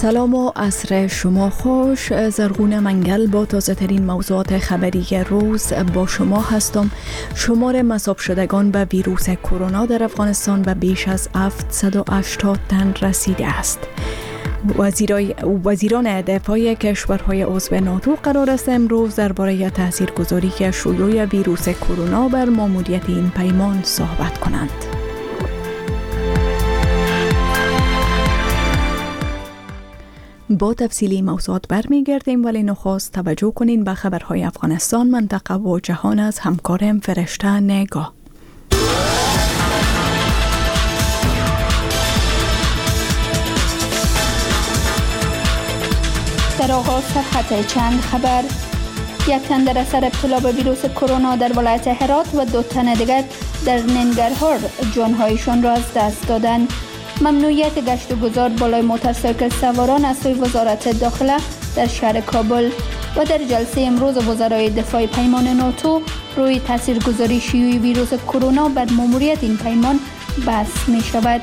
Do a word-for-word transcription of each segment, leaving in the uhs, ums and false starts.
سلام و عصر شما خوش. زرغون منگل با تازه ترین موضوعات خبری روز با شما هستم. شمار مصاب شدگان به ویروس کرونا در افغانستان به بیش از هفتصد و هشتاد تن رسیده است. وزیرای وزیران دفاع کشورهای عضو ناتو قرار است امروز درباره تاثیرگذاری شیوع ویروس کرونا بر ماموریت این پیمان صحبت کنند. با تفصیلی موضوعات برمیگردیم، ولی نخست توجه کنین به خبرهای افغانستان، منطقه و جهان از همکارم فرشته نگاه. در آغاز صفحه چند خبر: یک تن در اثر ابتلا به ویروس کرونا در ولایت هرات و دو تن دیگر در ننگرهار جانهایشان را از دست دادند. ممنوعیت گشت و گذار بالای موتورسایکل سواران از سوی وزارت داخله در شهر کابل. و در جلسه امروز وزرای دفاع پیمان ناتو روی تاثیرگذاری شیوع ویروس کرونا بر ماموریت این پیمان بحث می شود.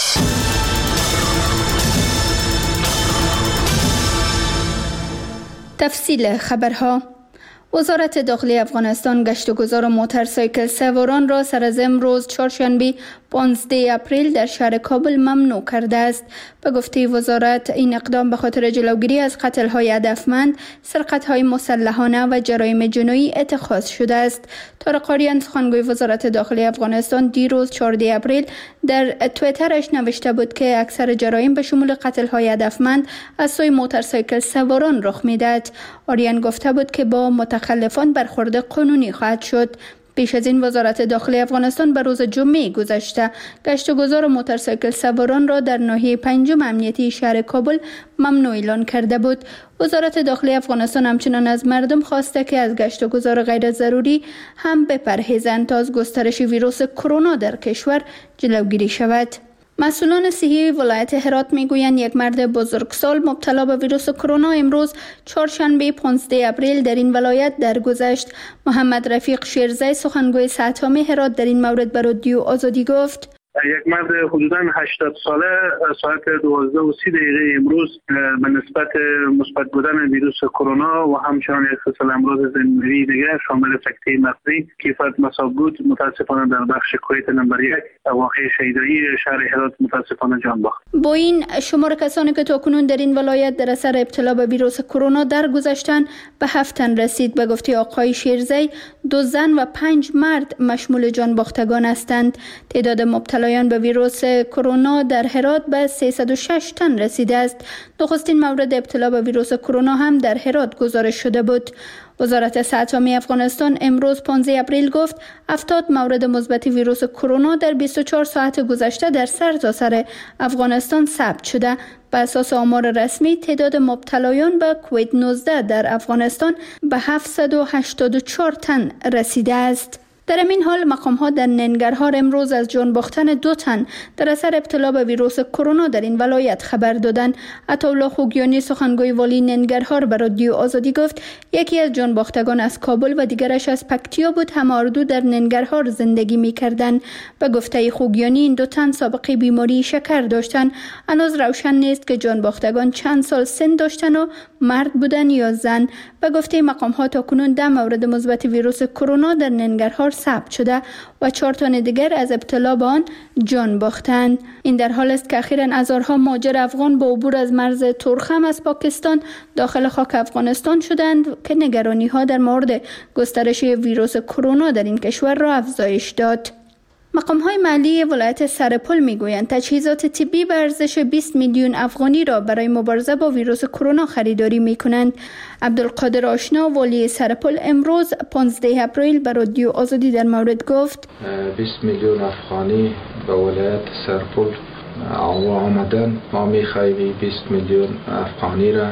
تفصیل خبرها: وزارت داخلی افغانستان گشت و گذار موتورسایکل سواران را سر از امروز چهارشنبه پانزده اپریل در شهر کابل ممنوع کرده است. به گفته وزارت این اقدام به خاطر جلوگیری از قتل‌های هدفمند، سرقت‌های مسلحانه و جرایم جنایی اتخاذ شده است. طارق آریان سخنگوی وزارت داخلی افغانستان دیروز چهاردهم اپریل در توییترش نوشته بود که اکثر جرایم به شمول قتل‌های هدفمند از سوی موتورسایکل سواران رخ می‌دهد. آریان گفته بود که با متخلفان برخورد قانونی خواهد شد. پیش از این وزارت داخلی افغانستان به روز جمعه گذشته گشت و گذار موتورسایکل سواران را در ناحیه پنجم امنیتی شهر کابل ممنوع اعلان کرده بود. وزارت داخلی افغانستان همچنان از مردم خواسته که از گشت و گذار غیر ضروری هم بپرهیزند تا از گسترش ویروس کرونا در کشور جلوگیری شود. مسئولان صحی ولایت هرات میگویند یک مرد بزرگسال مبتلا به ویروس کرونا امروز چهارشنبه پانزده اپریل در این ولایت درگذشت. محمد رفیق شیرزی سخنگوی ساتمی هرات در این مورد به رادیو آزادی گفت: یک مرد حدوداً هشتاد ساله ساعت دوازده و سی دقیقه امروز به نسبت مثبت بودن ویروس کرونا و همچنان یک خصال امراض زنجیری دیگر شامل سکته مغزی کیفیت مصاب بود متاسفانه در بخش کویت نمبر یک واقع شیدایی شهر هرات متاسفانه جان باخت. با این شمار کسانی که تاکنون در این ولایت در اثر ابتلا به ویروس کرونا درگذشتند به هفت تن رسید. به گفته آقای شیرزی دو زن و پنج مرد مشمول جان باختگان هستند. تعداد مبتلا به ویروس کرونا در هرات به سیصد و شش تن رسیده است. نخستین مورد ابتلا به ویروس کرونا هم در هرات گزارش شده بود. وزارت ساتمی افغانستان امروز پانزده اپریل گفت هفتاد مورد مثبت ویروس کرونا در بیست و چهار ساعت گذشته در سرتاسر افغانستان ثبت شده. بر اساس آمار رسمی تعداد مبتلایان به کووید نوزده در افغانستان به هفتصد و هشتاد و چهار تن رسیده است. در این حال مقام‌ها در ننگرهار امروز از جان باختن دو تن در اثر ابتلا به ویروس کرونا در این ولایت خبر دادند. عطاالله خوگیانی سخنگوی والی ننگرهار به رادیو آزادی گفت یکی از جان باختگان از کابل و دیگرش از پکتیا بود. همه هر دو در ننگرهار زندگی می‌کردند. به گفته خوگیانی این دو تن سابقه بیماری شکر داشتند. هنوز روشن نیست که جان باختگان چند سال سن داشتند و مرد بودند یا زن. به گفته مقام‌ها تاکنون ده مورد مثبت ویروس کرونا در ننگرهار ثبت شده و چهار تن دیگر از ابتلا به آن جان باختند. این در حال است که اخیراً هزارها مهاجر افغان با عبور از مرز ترخم از پاکستان داخل خاک افغانستان شدند که نگرانی‌ها در مورد گسترش ویروس کرونا در این کشور را افزایش داد. مقام‌های محلی ولایت سرپل می‌گویند تجهیزات طبی به ارزش بیست میلیون افغانی را برای مبارزه با ویروس کرونا خریداری می‌کنند. عبدالقادر آشنا والی سرپل امروز پانزده اپریل به رادیو آزادی در مورد گفت بیست میلیون افغانی به ولایت سرپل آمدن. ما می‌خواهیم بیست میلیون افغانی را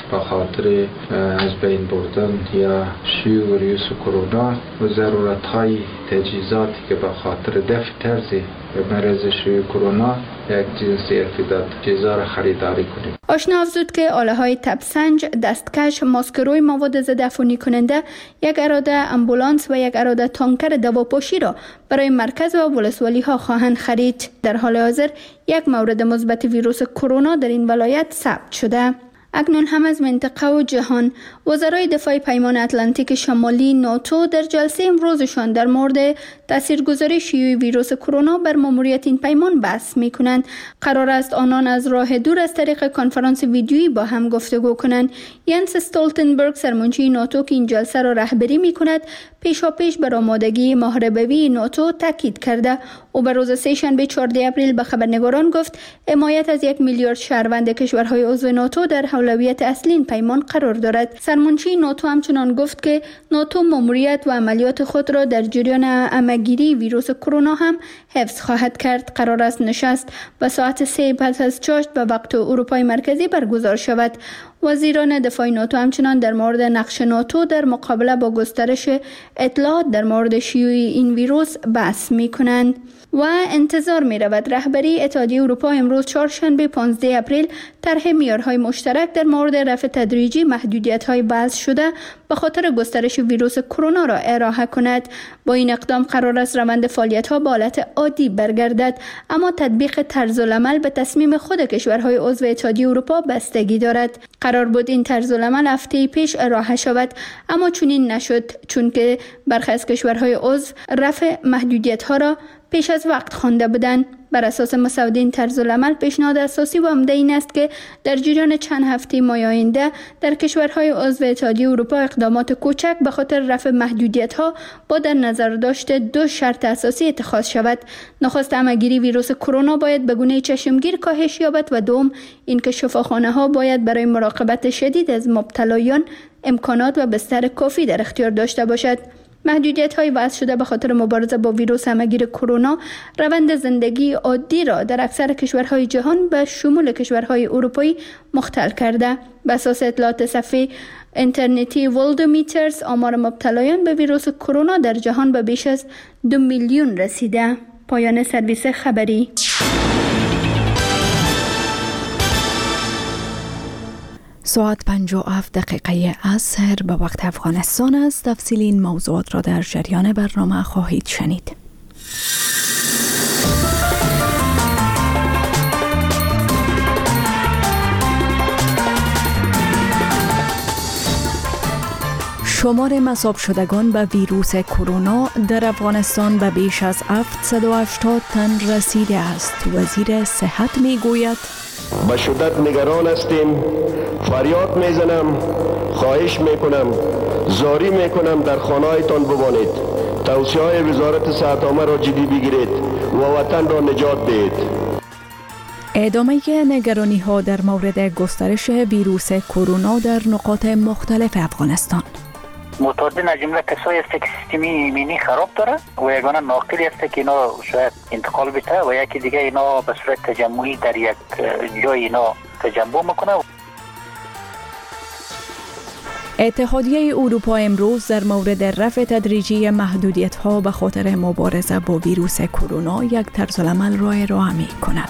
به خاطر از بین بردن یا شیوع ویروس کرونا و ضرورت‌های تجهیزاتی که به خاطر دفع طرز مرض شیوع کرونا یک جنس ارتداد چیزا را خریداری کنیم. آشنا افزود که آله های تبسنج، دستکش، ماسکروی مواد ضد عفونی کننده، یک اراده امبولانس و یک اراده تانکر دواپاشی را برای مرکز و ولسوالی ها خواهند خرید. در حال حاضر یک مورد مثبت ویروس کرونا در این ولایت ثبت شده. اکنون هم از منطقه و جهان وزرای دفاع پیمان اتلانتیک شمالی ناتو در جلسه امروزشان در مورد تاثیرگذاری شیوع ویروس کرونا بر ماموریت این پیمان بحث می کنند. قرار است آنان از راه دور از طریق کنفرانس ویدیویی با هم گفتگو کنند. ینس استولتنبرگ سرمنشی ناتو که این جلسه را رهبری می کند پیشاپیش بر آمادگی محاربوی ناتو تاکید کرده. او بر روز سه‌شنبه چهاردهم اپریل به خبرنگاران گفت حمایت از یک میلیارد شهروند کشورهای عضو ناتو در اولویت اصلی این پیمان قرار دارد. سرمنشی ناتو همچنان گفت که ناتو ماموریت و عملیات خود را در جریان همه‌گیری ویروس کرونا هم حفظ خواهد کرد. قرار است نشست به ساعت سه پس از چاشت به وقت اروپای مرکزی برگزار شود. وزیران دفاع ناتو همچنان در مورد نقش ناتو در مقابله با گسترش اطلاعات در مورد شیوع این ویروس بحث می کنند و انتظار می رود رهبری اتحادیه اروپا امروز چهارشنبه پانزدهم اپریل طرح معیارهای مشترک در مورد رفع تدریجی محدودیت‌های وضع شده به خاطر گسترش ویروس کرونا را ارائه کند. با این اقدام قرار است روند فعالیت‌ها به حالت عادی برگردد، اما تطبیق طرزالعمل به تصمیم خود کشورهای عضو اتحادیه اروپا بستگی دارد. قرار بود این طرزالعمل هفته پیش ارائه شود، اما چنین نشد، چون که برخی از کشورهای عضو رفع محدودیت‌ها را پیش از وقت خوانده بودند. بر اساس مسوده این طرزالعمل پیشنهاد اساسی و عمده این است که در جریان چند هفته ماه آینده در کشورهای عضو اتحادیه اروپا اقدامات کوچک به خاطر رفع محدودیت‌ها با در نظر داشت دو شرط اساسی اتخاذ شود. نخست همه‌گیری ویروس کرونا باید به گونه چشمگیر کاهش یابد و دوم اینکه شفاخانه‌ها باید برای مراقبت شدید از مبتلایان امکانات و بستر کافی در اختیار داشته باشد. محدودیت‌های وضع شده به خاطر مبارزه با ویروس همه‌گیر کرونا روند زندگی عادی را در اکثر کشورهای جهان به شمول کشورهای اروپایی مختل کرده. به اساس اطلاعات صفحه اینترنتی ولدومیترز آمار مبتلایان به ویروس کرونا در جهان به بیش از دو میلیون رسیده. پایان سرویس خبری. ساعت پنجاه و هفت دقیقه عصر به وقت افغانستان است. تفصیل این موضوعات را در جریان برنامه خواهید شنید. شمار مصاب شدگان به ویروس کرونا در افغانستان به بیش از هفتصد و هشتاد تن رسیده است. وزیر صحت می گوید به شدت نگران هستیم. فریاد میزنم، خواهش میکنم، زاری میکنم در خانه‌هایتان بمانید. توصیه های وزارت صحت عامه را جدی بگیرید و وطن را نجات دهید. ادامه نگرانی ها در مورد گسترش ویروس کرونا در نقاط مختلف افغانستان. معتادین از جمله کسایی است که سیستم ایمنی خراب داره و یگانه ناقلی است که اینا شاید انتقال بده و یکی دیگه اینا به صورت تجمعی در یک جای اینا تجمع میکنه. اتحادیه اروپا امروز در مورد رفع تدریجی محدودیت‌ها به خاطر مبارزه با ویروس کرونا یک طرزالعمل را ارائه می‌کند.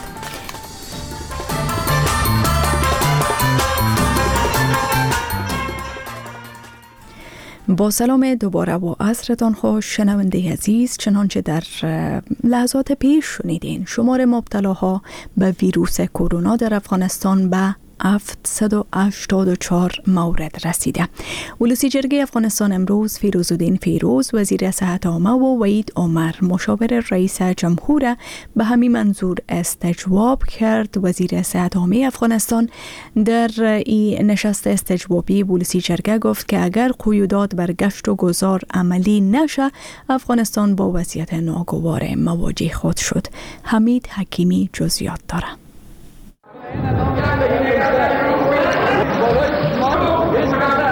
با سلام دوباره و عصرتان خوش شنونده عزیز. چنانچه در لحظات پیش شنیدین شمار مبتلاها به ویروس کرونا در افغانستان به هفتصد و هشتاد و چهار مورد رسیده. ولوسی جرگه افغانستان امروز فیروزالدین فیروز وزیر صحت عامه و وحید عمر مشاور رئیس جمهور به همین منظور استجواب کرد. وزیر صحت عامه افغانستان در این نشست استجوابی ولوسی جرگه گفت که اگر قیودات بر گشت و گذار عملی نشه افغانستان با وضعیت ناگوار مواجه خود شد. حمید حکیمی جزئیات داره.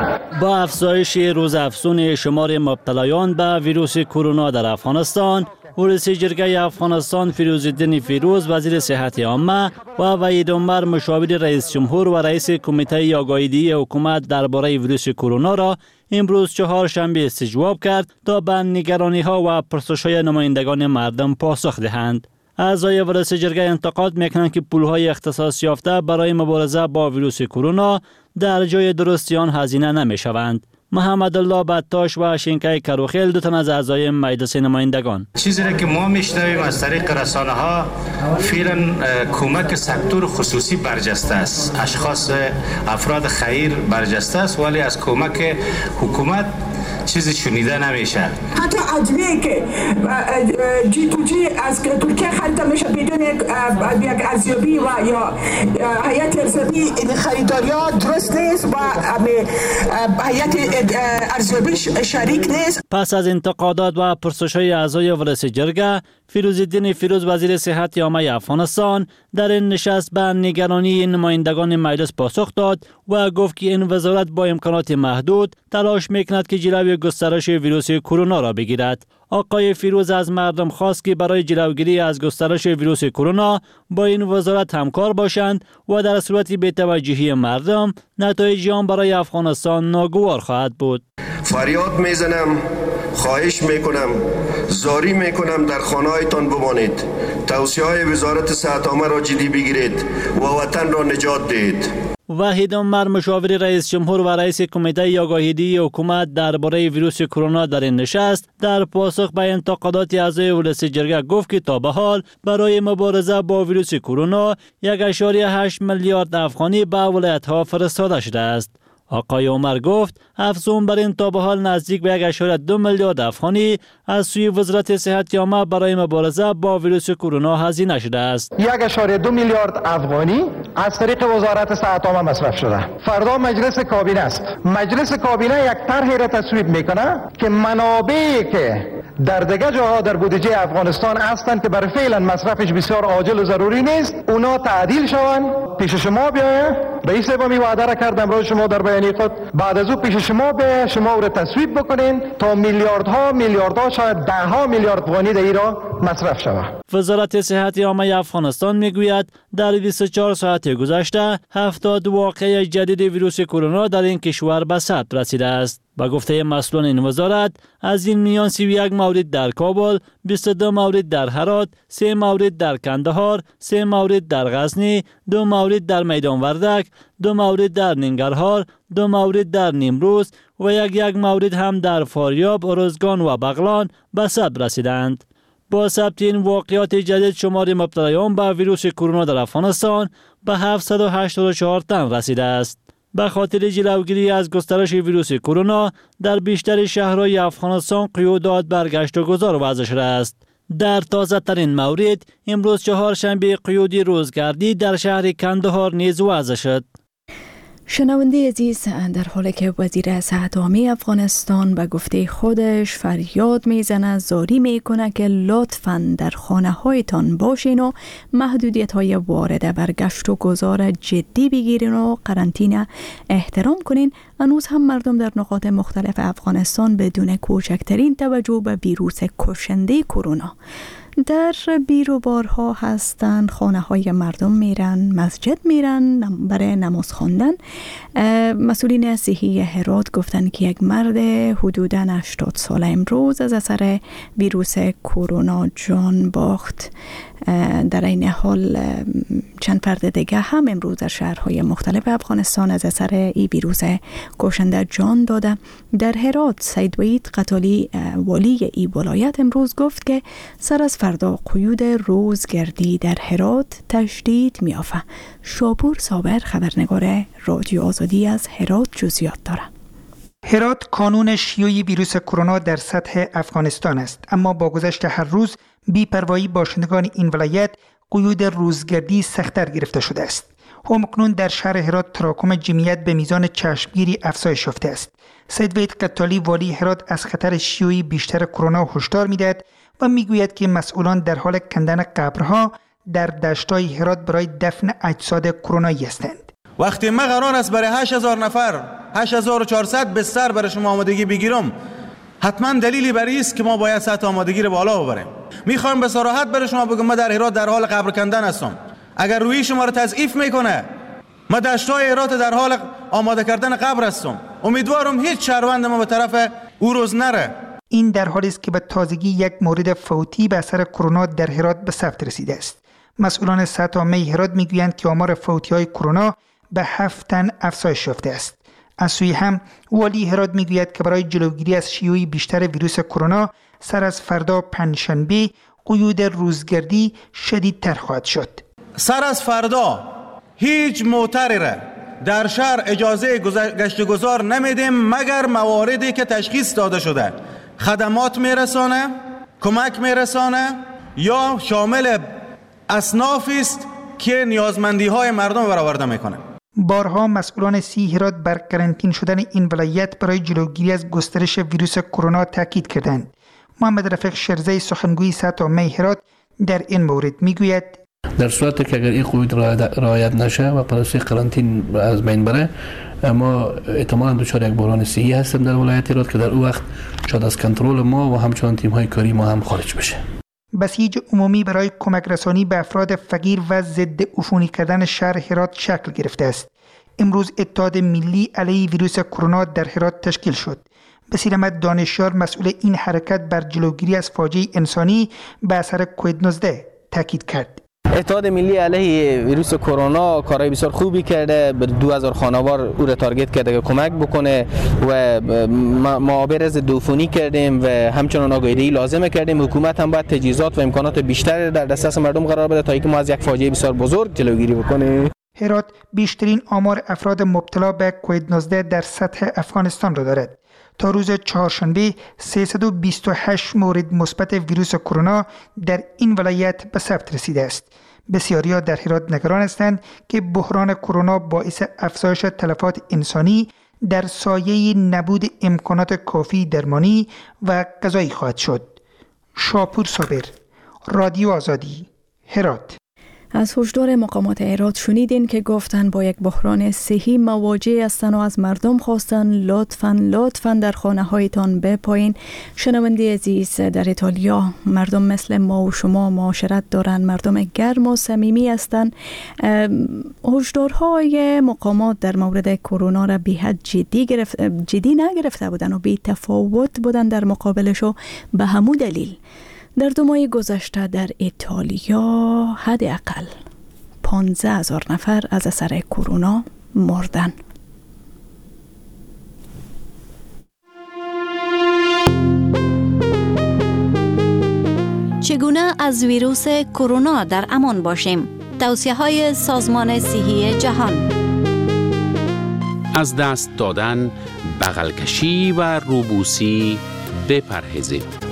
با افزایش روزافزون شمار مبتلایان به ویروس کرونا در افغانستان، رئیس جرگه افغانستان فیروزالدین فیروز وزیر صحت عامه و وحید عمر مشاور رئیس جمهور و رئیس کمیته آگاهی حکومت درباره ویروس کرونا را امروز چهارشنبه استجواب کرد تا به نگرانی ها و پرسش های نمایندگان مردم پاسخ دهند. اعضای رئیس جرگه انتقاد میکنند که پولهای اختصاص یافته برای مبارزه با ویروس کرونا در جای درستی آن هزینه نمیشوند. محمد الله بطاش و شینکای کروخیل دو تن از اعضای مجلس نمایندگان چیزی را که ما میشنویم از طریق رسانه ها فعلا کمک سکتور خصوصی برجسته است، اشخاص افراد خیر برجسته است، ولی از کمک حکومت چیزی شنیده نمیشه. حتی ادویه که جی تو جی از ترکیه خریده میشه بدون یک ارزیابی و یا هیئت ارزیابی، این خریداری ها درست نیست و هیئت ارزیابی شریک نیست. پس از انتقادات و پرسش‌های اعضای رئیس جرگه، فیروزالدین فیروز وزیر صحت عامه افغانستان در این نشست به نگرانی نمایندگان مجلس پاسخ داد و گفت که این وزارت با امکانات محدود تلاش میکند که جلوی گسترش ویروس کرونا را بگیرد. آقای فیروز از مردم خواست که برای جلوگیری از گسترش ویروس کرونا با این وزارت همکار باشند و در صورت بی‌توجهی مردم نتایج آن برای افغانستان ناگوار خواهد بود. فریاد میزنم، خواهش میکنم، زاری میکنم در خانه‌هایتان بمانید. توصیه های وزارت صحت عامه را جدی بگیرید و وطن را نجات دهید. وحید عمر مشاور رئیس جمهور و رئیس کمیته آگاهی حکومت درباره ویروس کرونا در این نشست در پاسخ به انتقادات اعضای رئیس جرگه گفت که تا به حال برای مبارزه با ویروس کرونا یک و هشت میلیارد افغانی به ولایت‌ها فرستاده شده است. آقای عمر گفت افزون بر این تا به حال نزدیک به یک و دو میلیارد افغانی از سوی وزارت صحت عامه برای مبارزه با ویروس کرونا هزینه شده است. یک و دو میلیارد افغانی از طریق وزارت صحت عامه مصرف شده. فردا مجلس کابینه است. مجلس کابینه یک طرحی را تصویب میکنه که منابعی که در دیگر جاها در بودجه افغانستان هستند که برای فعلا مصرفش بسیار عاجل و ضروری نیست، اونا تعدیل شوند، پیش شما بیاید. رئیس با می وعده را کردم برای شما در بیانیه خود، بعد از او پیش شما بیاید، شما او را تصویب بکنین تا میلیاردها میلیاردها شاید ده ها میلیارد افغانی در ایران مصرف شود. وزارت صحت عامه افغانستان میگوید در بیست و چهار ساعت گذشته هفتاد واقعه جدید ویروس کرونا در این کشور به ثبت رسیده است. با گفته مسئولان این وزارت از این میان سی و یک مورد در کابل، بیست و دو مورد در هرات، سه مورد در کندهار، سه مورد در غزنی، دو مورد در میدان وردک، دو مورد در ننگرهار، دو مورد در نیمروز و یک یک مورد هم در فاریاب، ارزگان و بغلان به ثبت رسیدند. با ثبت این واقعات جدید شمار مبتلایان به ویروس کرونا در افغانستان به هفتصد و هشتاد و چهار تن رسیده است. به خاطر جلوگیری از گسترش ویروس کرونا در بیشتر شهرهای افغانستان قیودات برگشت و گذار وضع شده است. در تازه ترین مورد امروز چهارشنبه قیودی روزگردی در شهر کندهار نیز وضع شد. شنونده عزیز، در حالی که وزیر صحت عامه افغانستان به گفته خودش فریاد میزنه، زاری میکنه که لطفاً در خانه هایتان باشین و محدودیت های وارد برگشت و گذار جدی بگیرین و قرنطینه احترام کنین، هنوز هم مردم در نقاط مختلف افغانستان بدون کوچکترین توجه به ویروس کشنده کرونا در بیروبارها هستن، خانه های مردم میرن، مسجد میرن برای نماز خواندن. مسئولین صحی هرات گفتن که یک مرد حدوداً هشتاد ساله امروز از اثر ویروس کرونا جان باخت. در این حال چند فرد دیگه هم امروز در شهرهای مختلف افغانستان از اثر این ویروس کشنده جان داده. در هرات سید وحید قتالی والی ای ولایت امروز گفت که سر از فردا قیود روزگردی در هرات تشدید می‌یافته. شاپور صابر خبرنگار رادیو آزادی از هرات جزئیات داره. هرات کانون شیوع ویروس کرونا در سطح افغانستان است، اما با گذشت هر روز بی‌پروایی باشندگان این ولایت قیود روزگردی سخت‌تر گرفته شده است. همکنون در شهر هرات تراکم جمعیت به میزان چشمگیری افزایش یافته است. سید وحید قتالی والی هرات از خطر شیوع بیشتر کرونا هشدار می‌دهد و میگوید که مسئولان در حال کندن قبرها در دشت‌های هرات برای دفن اجساد کرونایی هستند. وقتی ما قرار است برای هشت هزار نفر هشت هزار و چهارصد بستر برای شما آمادگی بگیرم، حتما دلیلی برای است که ما باید سطح آمادگی رو بالا ببریم. میخوایم به صراحت برای شما بگم، من در هرات در حال قبر کندن هستم. اگر روی شما رو تضعیف میکنه، ما دشتای هرات در حال آماده کردن قبر هستم. امیدوارم هیچ شهروند ما به طرف او روز نره. این در حالی است که به تازگی یک مورد فوتی به اثر کرونا در هرات به ثبت رسیده است. مسئولان سطح عامه هرات میگویند که آمار فوتی‌های کرونا به هفت تن افزایش یافته است. از سوی هم والی هرات میگوید که برای جلوگیری از شیوع بیشتر ویروس کرونا سر از فردا پنجشنبه قیود روزگردی شدیدتر خواهد شد. سر از فردا هیچ موتری را در شهر اجازه گشت گذار نمیدیم مگر مواردی که تشخیص داده شده خدمات میرسانه، کمک میرسانه یا شامل اصنافی است که نیازمندی های مردم برآورده میکنه. بارها مسئولان سی هرات بر قرنطین شدن این ولایت برای جلوگیری از گسترش ویروس کرونا تاکید کردند. محمد رفیق شرزی سخنگوی سطح عامه هرات در این مورد میگوید در صورتی که اگر این قیود رعایت نشه و پالیسی قرنطین از بین بره، ما احتمالاً دچار یک بحران صحی هستیم در ولایت هرات که در اون وقت شاید از کنترل ما و همچنان تیم‌های کاری ما هم خارج بشه. بسیج عمومی برای کمک رسانی به افراد فقیر و ضد عفونی کردن شهر هرات شکل گرفته است. امروز اتحاد ملی علیه ویروس کرونا در هرات تشکیل شد. بصیر احمد دانشیار مسئول این حرکت بر جلوگیری از فاجعه انسانی به اثر کووید نوزده تاکید کرد. اتحاد ملی علیه ویروس کرونا کارهای بسیار خوبی کرده، به دو هزار خانوار او را تارگت کرده که کمک بکنه و معابر ضد عفونی کردیم و همچنان آگاهی لازمه کردیم. حکومت هم باید تجهیزات و امکانات بیشتر در دسترس مردم قرار بده تا اینکه ما از یک فاجعه بسیار بزرگ جلوگیری بکنیم. هرات بیشترین آمار افراد مبتلا به کووید نوزده در سطح افغانستان را دارد. تا روز چهارشنبه سیصد و بیست و هشت مورد مثبت ویروس کرونا در این ولایت به ثبت رسیده است. بسیاری‌ها در هرات نگران هستند که بحران کرونا باعث افزایش تلفات انسانی در سایه نبود امکانات کافی درمانی و غذایی خواهد شد. شاپور صابر، رادیو آزادی، هرات. از هشدار مقامات هرات شنیدین که گفتن با یک بحران صحی مواجه هستن و از مردم خواستن لطفاً لطفاً در خانه هایتان بپایین. شنونده عزیز، در ایتالیا مردم مثل ما و شما معاشرت دارن، مردم گرم و صمیمی هستن. هشدارهای مقامات در مورد کرونا را بی حد جدی گرفت جدی نگرفته بودن و بی تفاوت بودن در مقابلش و به همون دلیل در دو ماه گذشته در ایتالیا حداقل پانزده هزار نفر از اثر کرونا مردن. چگونه از ویروس کرونا در امان باشیم؟ توصیه‌های سازمان صحی جهان. از دست دادن، بغل کشی و روبوسی بپرهیزید.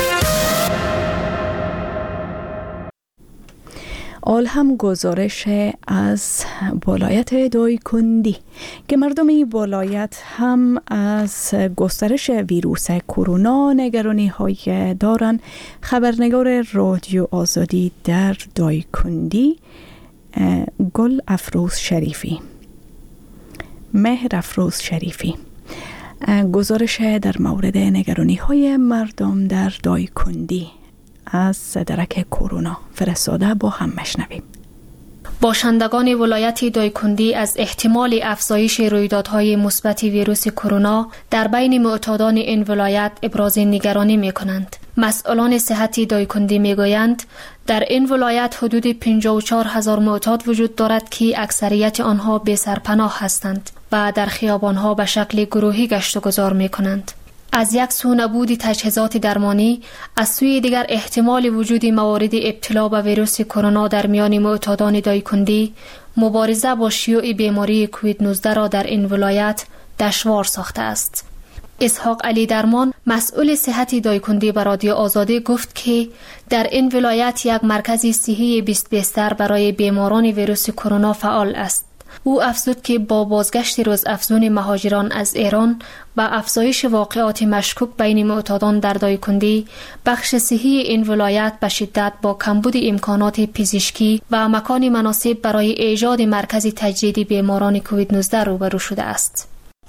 آل هم گزارش از ولایت دایکندی که مردم این ولایت هم از گسترش ویروس کرونا نگرانی های دارن. خبرنگار رادیو آزادی در دایکندی گل افروز شریفی مهر افروز شریفی گزارش در مورد نگرانی های مردم در دایکندی از درک کرونا فرستاده، با هم مشنویم. باشندگان ولایت دایکندی از احتمال افزایش رویدادهای مثبت ویروس کرونا در بین معتادان این ولایت ابراز نگرانی می کنند. مسئولان صحتی دایکندی می گویند در این ولایت حدود پنجاه و چهار هزار معتاد وجود دارد که اکثریت آنها بی سرپناه هستند و در خیابانها به شکل گروهی گشت و گذار می کنند. از یک سو نبود تجهیزات درمانی، از سوی دیگر احتمال وجود موارد ابتلا به ویروس کرونا در میان معتادان دایکندی مبارزه با شیوع بیماری کووید نوزده را در این ولایت دشوار ساخته است. اسحاق علی درمان مسئول صحتی دایکندی به رادیو آزادی گفت که در این ولایت یک مرکز صحی بیست بستر برای بیماران ویروس کرونا فعال است. او افزود که با بازگشت روز افزون مهاجران از ایران و افزایش واقعات مشکوک بین معتادان در دایکندی، بخش صحی این ولایت به شدت با کمبود امکانات پزشکی و مکان مناسب برای ایجاد مرکز تجدید بیماران کووید نوزده روبرو شده است.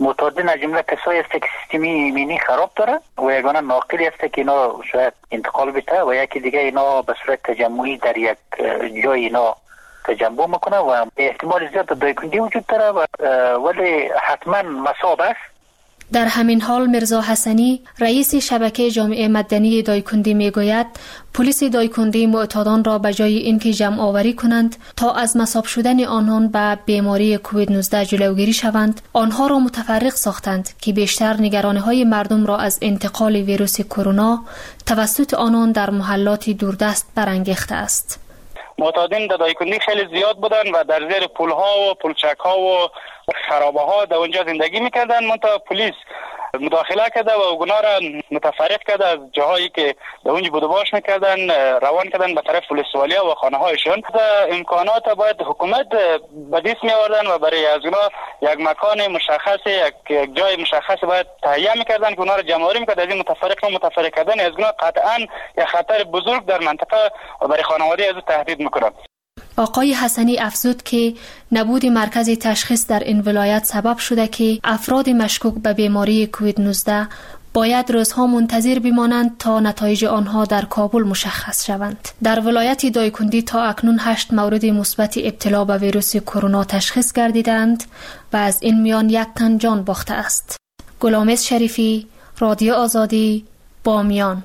معتادین از جمله کسایی است که سیستمی ایمنی خراب داره و یگانه ناقلی است که اینا شاید انتقال بده و یکی دیگه اینا به صورت تجمعی در یک جای اینا تجمع میکنه و احتمال زیاد دایکندی وجود داره و ولی حتما مصاب است. در همین حال مرزا حسنی رئیس شبکه جامعه مدنی دایکندی میگوید پلیس دایکندی معتادان را به جای اینکه جمع آوری کنند تا از مصاب شدن آنان به بیماری کووید نوزده جلوگیری شوند، آنها را متفرق ساختند که بیشتر نگرانی‌های مردم را از انتقال ویروس کرونا توسط آنان در محلات دوردست برانگیخته است. معتادین در دایکندی خیلی زیاد بودن و در زیر پل‌ها و پلچک‌ها و خرابه‌ها در اونجا زندگی می‌کردن. منتها پلیس مداخله کرده و اونا را متفرق کرده از جاهایی که در اونجا بودباش می‌کردن روان کردن به طرف ولسوالی و خانه‌هایشان. امکانات باید حکومت به دست می‌آوردن و برای از اونا یک مکان مشخص، یک جای مشخص باید تهیه می‌کردن که اونا را جمع‌آوری می‌کرد. از این متفرق و متفرق کردن از اونا قطعاً یک خطر بزرگ در منطقه و برای خانواده از تهدید می‌کنه. آقای حسنی افزود که نبود مرکز تشخیص در این ولایت سبب شده که افراد مشکوک به بیماری کووید نوزده باید روزها منتظر بمانند تا نتایج آنها در کابل مشخص شوند. در ولایت دایکندی تا اکنون هشت مورد مثبت ابتلا به ویروس کرونا تشخیص گردیدند و از این میان یک تن جان باخته است. گلامز شریفی، رادیو آزادی، بامیان.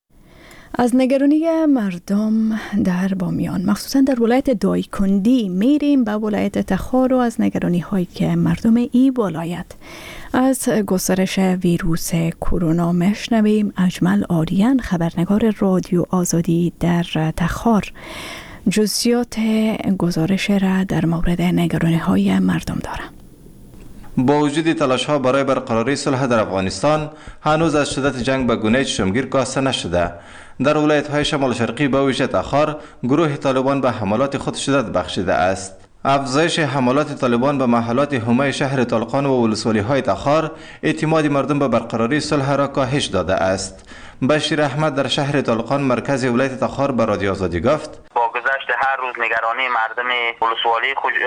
از نگرانی مردم در بامیان، مخصوصا در ولایت دایکندی، میریم به ولایت تخار و از نگرانی هایی که مردم این ولایت از گسترش ویروس کرونا میشنویم. اجمل آریان، خبرنگار رادیو آزادی در تخار، جزئیات گزارش را در مورد نگرانی های مردم دارد. با وجود تلاش ها برای برقراری صلح در افغانستان، هنوز از شدت جنگ به گونه چشمگیر کاسته نشده. در ولایت های شمال شرقی به ویژه تخار، گروه طالبان به حملات خود شدت بخشیده است. افزایش حملات طالبان به محلات حومه شهر طالقان و ولسوالی های تخار اعتماد مردم به برقراری صلح را کاهش داده است. بشیر احمد در شهر طالقان مرکز ولایت تخار به رادیو آزادی گفت: با گذشت هر روز نگرانی مردم ولسوالی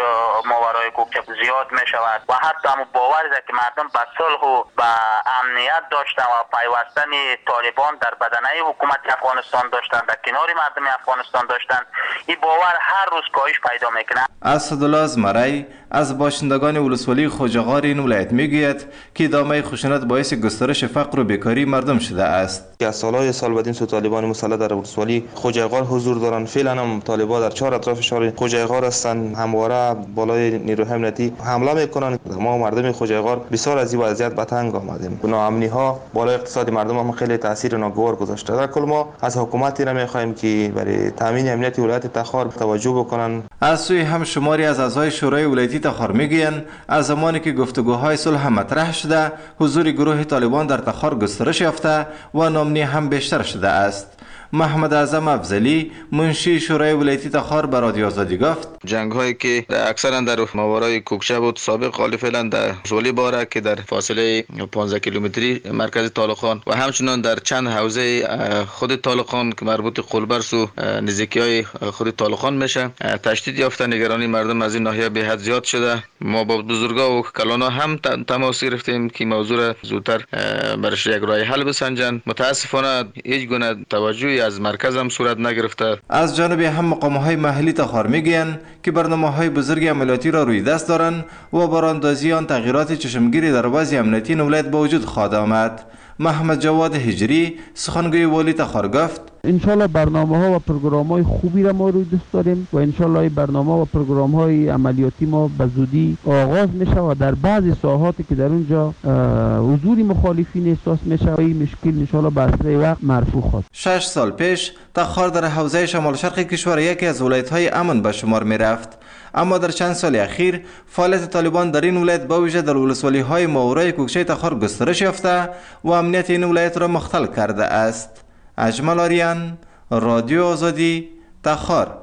ماورای کوکچه زیاد می شود و حتی هم باور است که مردم به صلح و به امنیت داشتن و پیوستن طالبان در بدنه حکومت افغانستان داشتن، در کنار مردم افغانستان داشتن. این باور هر روز کاهش پیدا میکنه. اسدالله ازمری از باشندگان ولسوالی خوجغار این ولایت میگوید که ادامه خشونت باعث گسترش فقر و بیکاری مردم شده است. از سالهای سال بدین سو طالبان مسلح در ولسوالی خوجغار حضور دارند. فعلا هم طالبان در چهار اطراف شهر خوجغار هستند، همواره بالای نیروی امنیتی حمله میکنند. ما مردم خوجغار بسیار از این وضعیت به تنگ آمدیم. ناامنی ها بالای اقتصاد مردم هم خیلی تاثیر ناگوار گذاشته. در کل ما از حکومتی را میخواهیم که برای تامین امنیت ولایت تخار توجه بکنند. از سوی هم شماری از اعضای شورای ولایتی تخار میگویند از زمانی که گفتگوهای صلح مطرح شده، حضور گروه طالبان در تخار گسترش یافته و ناامنی هم بیشتر شده است. محمد اعظم افضلی، منشی شورای ولایتی تخار، به رادیو آزادی گفت: جنگ هایی که اکثرا در ماورای کوکچه بود سابق حال فعلا در ولسوالی باره که در فاصله پانزده کیلومتری مرکز طالقان و همچنان در چند حوزه خود طالقان که مربوط قلبرس و نزدیکی های خود طالقان میشه تشدید یافته. نگرانی مردم از این ناحیه به حد زیاد شده. ما با بزرگا و کلانا هم تماس گرفتیم که موضوع را زودتر برش یک راه حل بسنجن. متاسفانه هیچ گونه توجهی از مرکز هم صورت نگرفته. از جانب هم مقام‌های محلی تخار میگویند که برنامه‌های بزرگ عملیاتی را روی دست دارند و براندازی آن تغییرات چشمگیری در وضع امنیتی ولایت به وجود خواهد آمد. محمد جواد هجری، سخنگوی والی تخار گفت: انشالله برنامه ها و پروگرام های خوبی را ما روی دست داریم و انشالله این برنامه و پروگرام های عملیاتی ما به زودی آغاز میشه و در بعضی ساحاتی که در اونجا حضور مخالفین احساس میشه و این مشکل انشالله به اسرع وقت مرفوع خواهد. شش سال پیش تخار در حوزه شمال شرق کشور یکی از ولایت های امن به شمار میرفت، اما در چند سال اخیر فعالیت طالبان در این ولایت به ویژه در ولسوالی های ماورای کوکچه تخار گسترش یافته و امنیت این ولایت را مختل کرده است. اجمل آریان، رادیو آزادی، تخار.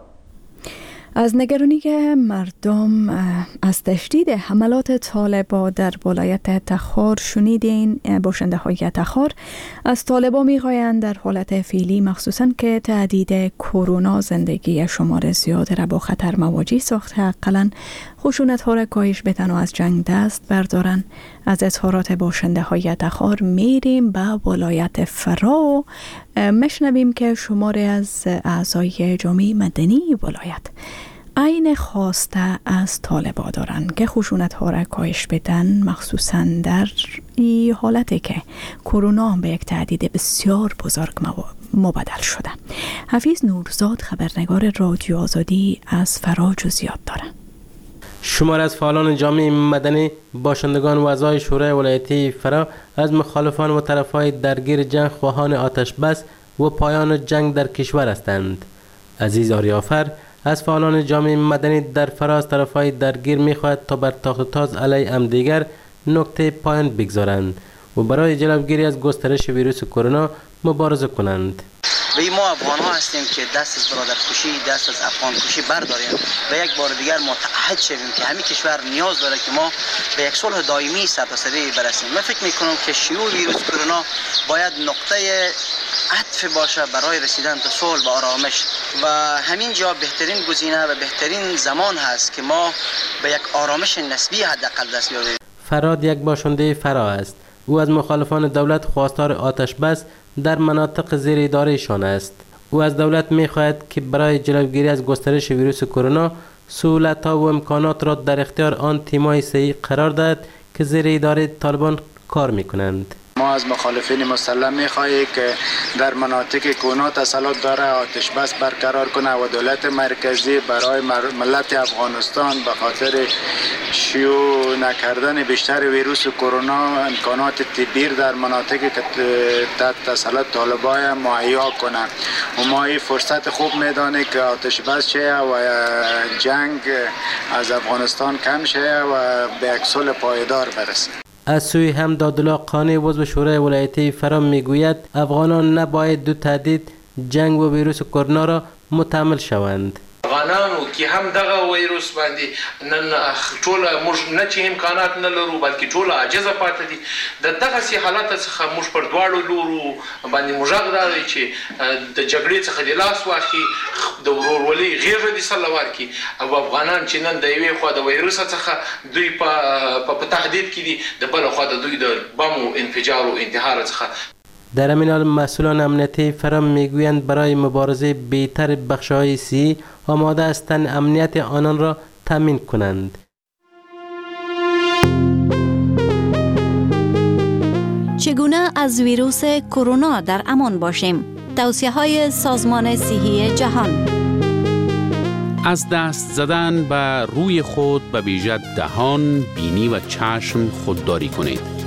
از نگرانی مردم از تشدید حملات طالبان در ولایت تخار شنیدین. باشنده های تخار از طالبان می‌خواهند در حالت فعلی مخصوصاً که تهدید کرونا زندگی شمار زیاد را با خطر مواجه ساخته، حداقل خشونت ها را کاهش بدن و از جنگ دست بردارن. از اظهارات باشنده های تخار میریم به ولایت فرا. مشنویم که شماری از اعضای جامعه مدنی ولایت عین خواسته از طالبا دارند که خشونت ها را کاهش بدن، مخصوصا در این حالتی که کرونا به یک تهدید بسیار بزرگ مبدل شده. حفیظ نورزاد خبرنگار رادیو آزادی از فرا جزئیات داره. شمار از فعالان جامعه مدنی، باشندگان و اعضای شورای ولایتی فرا از مخالفان و طرفهای درگیر جنگ خواهان آتش بس و پایان جنگ در کشور هستند. عزیز آریافر از فعالان جامعه مدنی در فرا از طرفهای درگیر می‌خواهد تا بر تاخت تاز علیه همدیگر نقطه پایان بگذارند و برای جلوگیری از گسترش ویروس کرونا مبارزه کنند. و ما افغان ها هستیم که دست از برادر کشی، دست از افغان کشی برداریم و یک بار دیگر متحد شویم که همین کشور نیاز داره که ما به یک صلح دائمی سرتاسری برسیم. من فکر میکنم که شیوع ویروس کرونا باید نقطه عطف باشه برای رسیدن به صلح و آرامش و همین جا بهترین گزینه و بهترین زمان هست که ما به یک آرامش نسبی حداقل دست بیابیم. فراد یک باشنده فرا است. او از مخالفان دولت خواستار آتش بس در مناطق زیر ادارهشان است. او از دولت می‌خواهد که برای جلوگیری از گسترش ویروس کرونا سهولت‌ها و امکانات را در اختیار آن تیم‌های صحیح قرار دهد که زیر اداره طالبان کار می‌کنند. ما از مخالفین مسلم می‌خواهیم که در مناطق کرونا تسلط داره آتش بس برقرار کنه و دولت مرکزی برای ملت افغانستان به خاطر شیوع نکردن بیشتر ویروس کرونا امکانات طبی در مناطقی که تحت تسلط طالبان مهیا کنه و ما این فرصت خوب میدانیم که آتش بس شه و جنگ از افغانستان کم شه و به یک صلح پایدار برسه. از سوی همدادالله قانی عضو شورای ولایتی فرا میگوید افغانان نباید دو تهدید جنگ و ویروس کرونا را متحمل شوند. افغانانو کې هم دغه وایروس باندې نن ټول موږ نه چې امکانات نه لرو بلکې ټول عاجزه پاتې دي. د دغه سي حالت څخه موږ پر دواړو لورو باندې موږ غواړو چې د جګړې څخه د لاس واخلي، د ورورولۍ غیږه دي سره ورکړي او افغانان چې نن د یوې خوا د وایروس څخه دوی په په تهدید کې دي، د بل خوا د دوی د بم او انفجار او انتحار څخه. در همین حال مسئولان امنیتی فرا میگویند برای مبارزه بهتر بخش‌های سی آماده هستند امنیت آنان را تامین کنند. چگونه از ویروس کرونا در امان باشیم؟ توصیه‌های سازمان صحی جهان. از دست زدن به روی خود به ویژه دهان، بینی و چشم خودداری کنید.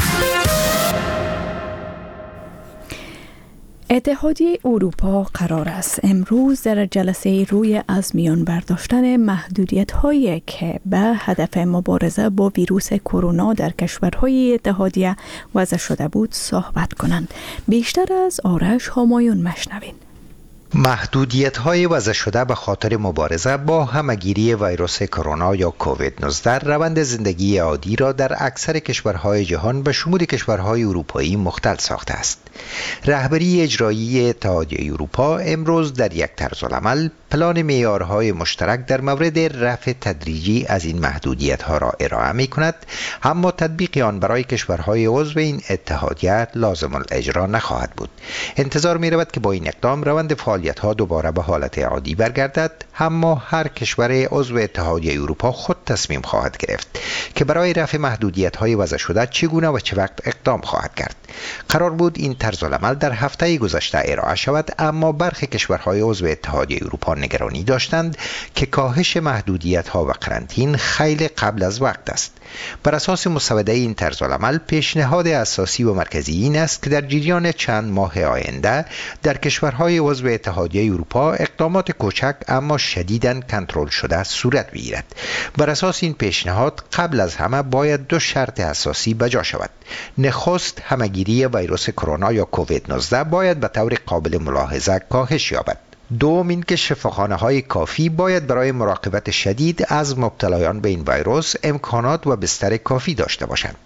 اتحادیه اروپا قرار است امروز در جلسه روی از میان برداشتن محدودیت هایی که به هدف مبارزه با ویروس کرونا در کشورهای اتحادیه وضع شده بود صحبت کنند. بیشتر از آرش همایون مشنوین. محدودیت‌های وضع شده به خاطر مبارزه با همه‌گیری ویروس کرونا یا کووید نوزده روند زندگی عادی را در اکثر کشورهای جهان به شمول کشورهای اروپایی مختل ساخته است. رهبری اجرایی اتحادیه اروپا امروز در یک طرزالعمل پلان معیارهای مشترک در مورد رفع تدریجی از این محدودیت‌ها را ارائه می‌کند، اما تطبیق آن برای کشورهای عضو این اتحادیه لازم الاجرا نخواهد بود. انتظار می‌رود که با این اقدام روند فعالیت‌ها دوباره به حالت عادی برگردد، اما هر کشور عضو اتحادیه اروپا خود تصمیم خواهد گرفت که برای رفع محدودیت‌های وضع شده چگونه و چه وقت اقدام خواهد کرد. قرار بود این طرزالعمل در هفته گذشته ارائه شود، اما برخی کشورهای عضو اتحادیه اروپا نگرانی داشتند که کاهش محدودیت‌ها و قرنطین خیلی قبل از وقت است. بر اساس مسوده این طرزالعمل پیشنهاد اساسی و مرکزی این است که در جریان چند ماه آینده در کشورهای عضو اتحادیه اروپا اقدامات کوچک اما شدیداً کنترل شده صورت بگیرد. بر اساس این پیشنهاد قبل از همه باید دو شرط اساسی بجا شود. نخست همه‌گیری ویروس کرونا یا کووید نوزده باید به طور قابل ملاحظه کاهش یابد. دوم اینکه شفاخانه‌های کافی باید برای مراقبت شدید از مبتلایان به این ویروس امکانات و بستر کافی داشته باشند.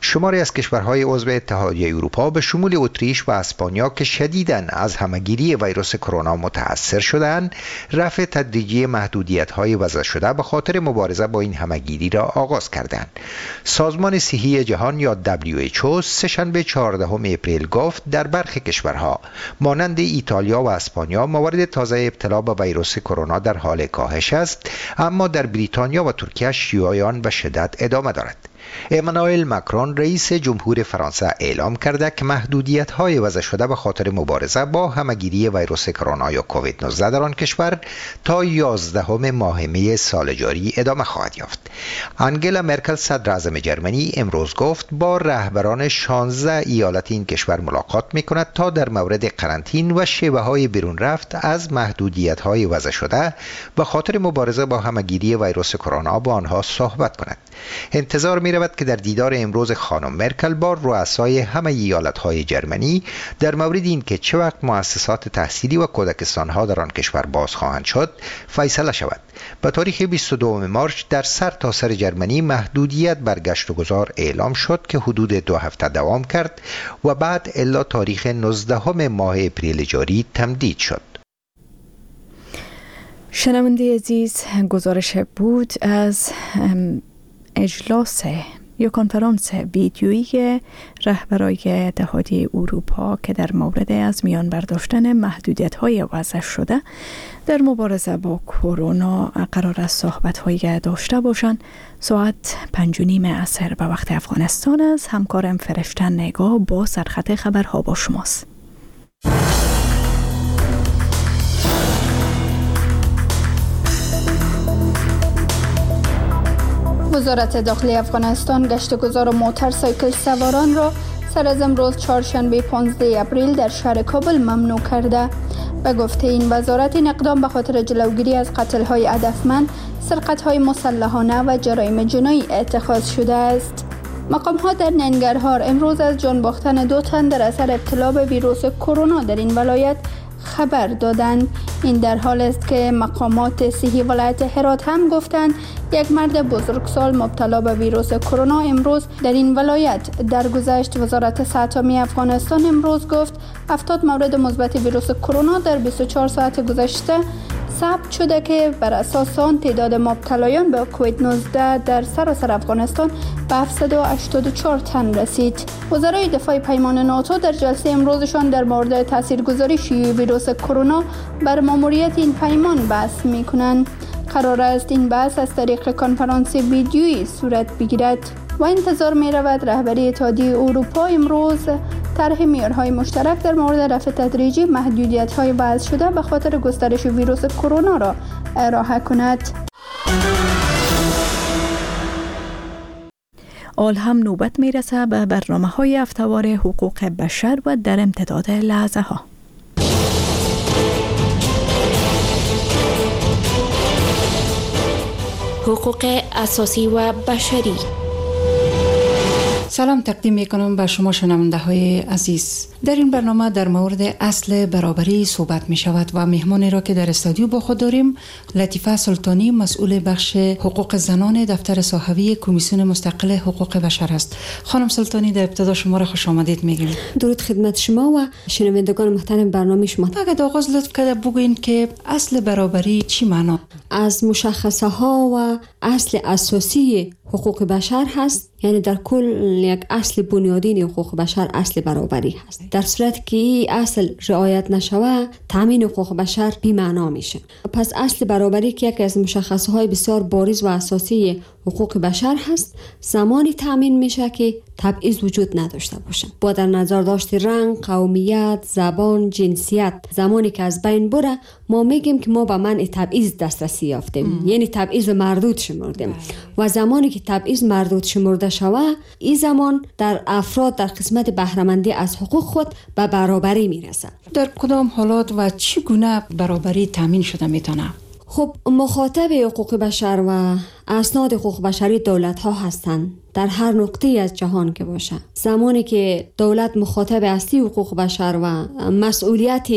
شماری از کشورهای عضو اتحادیه اروپا به شمول اتریش و اسپانیا که شدیداً از همهگیری ویروس کرونا متأثر شدند، رفع تدریجی محدودیت‌های وضع شده به خاطر مبارزه با این همهگیری را آغاز کردند. سازمان صحی جهان یا دبلیو اچ او سه‌شنبه چهاردهم اپریل گفت در برخی کشورها مانند ایتالیا و اسپانیا موارد تازه ابتلا به ویروس کرونا در حال کاهش است، اما در بریتانیا و ترکیه شیوع آن به شدت ادامه دارد. امانوئل ماکرون رئیس جمهور فرانسه اعلام کرده که محدودیت‌های وضع شده به خاطر مبارزه با همهگیری ویروس کرونا یا کووید نوزده در آن کشور تا یازدهم ماه می سال جاری ادامه خواهد یافت. آنگلا مرکل صدر اعظم جرمنی امروز گفت با رهبران شانزده ایالت این کشور ملاقات می‌کند تا در مورد قرنطین و شیوه‌های بیرون رفت از محدودیت‌های وضع شده به خاطر مبارزه با همهگیری ویروس کرونا با آنها صحبت کند. انتظار می رود که در دیدار امروز خانم مرکل با رؤسای همه ایالت‌های جرمنی در مورد این که چه وقت مؤسسات تحصیلی و کودکستان‌ها در آن کشور باز خواهند شد فیصله شود. به تاریخ بیست و دوم مارس در سر تا سر جرمنی محدودیت بر گشت و گذار اعلام شد که حدود دو هفته دوام کرد و بعد الی تاریخ نوزدهم ماه اپریل جاری تمدید شد. شنونده عزیز، گزارش بود از اجلاس یا کنفرانس ویدیویی رهبرای اتحادیه اروپا که در مورد از میان برداشتن محدودیت‌های وضع شده در مبارزه با کرونا قرار است صحبت‌هایی داشته باشند. ساعت پنج و نیم عصر به وقت افغانستان از همکارم فرشته نگاه با سرخط خبرها با شماست. وزارت داخلی افغانستان گشتگزار و موتورسایکل سواران را سر از امروز چهارشنبه پانزده اپریل در شهر کابل ممنوع کرده. به گفته این وزارت، این اقدام به خاطر جلوگیری از قتل‌های هدفمند، سرقت‌های مسلحانه و جرایم جنایی اتخاذ شده است. مقام‌ها در ننگرهار امروز از جان باختن دو تن در اثر ابتلا به ویروس کرونا در این ولایت خبر دادند. این در حال است که مقامات صحی ولایت هرات هم گفتند یک مرد بزرگسال مبتلا به ویروس کرونا امروز در این ولایت درگذشت. وزارت صحت عامه افغانستان امروز گفت هفتاد مورد مثبت ویروس کرونا در بیست و چهار ساعت گذشته ثبت شده که بر اساس آن تعداد مبتلایان به کووید نوزده در سراسر افغانستان به هفتصد و هشتاد و چهار تن رسید. وزرای دفاع پیمان ناتو در جلسه امروزشان در مورد تاثیرگذاری شیوع ویروس کرونا بر ماموریت این پیمان بحث می‌کنند. قرار است این بحث از طریق کنفرانس ویدیویی صورت بگیرد و انتظار می رود رهبری اتحادیه اروپا امروز طرح معیارهای مشترک در مورد رفع تدریجی محدودیت‌های وضع شده به خاطر گسترش ویروس کرونا را ارائه کند. آل هم نوبت می رسه به برنامه‌های هفته‌وار حقوق بشر و در امتداد لحظه ها. حقوق اساسی و بشری. سلام تقدیم میکنم به شما شنونده های عزیز. در این برنامه در مورد اصل برابری صحبت می شود و مهمانی را که در استودیو با خود داریم لطیفه سلطانی، مسئول بخش حقوق زنان دفتر صحوی کمیسیون مستقل حقوق بشر است. خانم سلطانی، در ابتدا شما را خوش آمدید میگیم. درود خدمت شما و شنوندگان محترم برنامه شما. اگر آغاز لطف کرده بگوین که اصل برابری چی معنا؟ از مشخصه ها و اصل اساسی حقوق بشر هست، یعنی در کل یک اصل بنیادین حقوق بشر اصل برابری هست. در صورتی که این اصل رعایت نشوه تامین حقوق بشر بی معنا میشه. پس اصل برابری که یکی از مشخصه های بسیار بارز و اساسی حقوق بشر هست، زمانی تامین میشه که تبعیض وجود نداشته باشه. با در نظر داشت رنگ، قومیت، زبان، جنسیت زمانی که از بین بره ما میگیم که ما به منع تبعیض دسترسی یافتیم، یعنی تبعیض مردود شمردیم. و زمانی که تبعیض مردود شمرده شوه، این زمان در افراد در قسمت بهره‌مندی از حقوق خود به برابری میرسه. در کدام حالات و چگونه برابری تامین شده میتونه؟ خب مخاطب حقوق بشر و اسناد حقوق بشری دولت ها هستند، در هر نقطه از جهان که باشه. زمانی که دولت مخاطب اصلی حقوق بشر و مسئولیت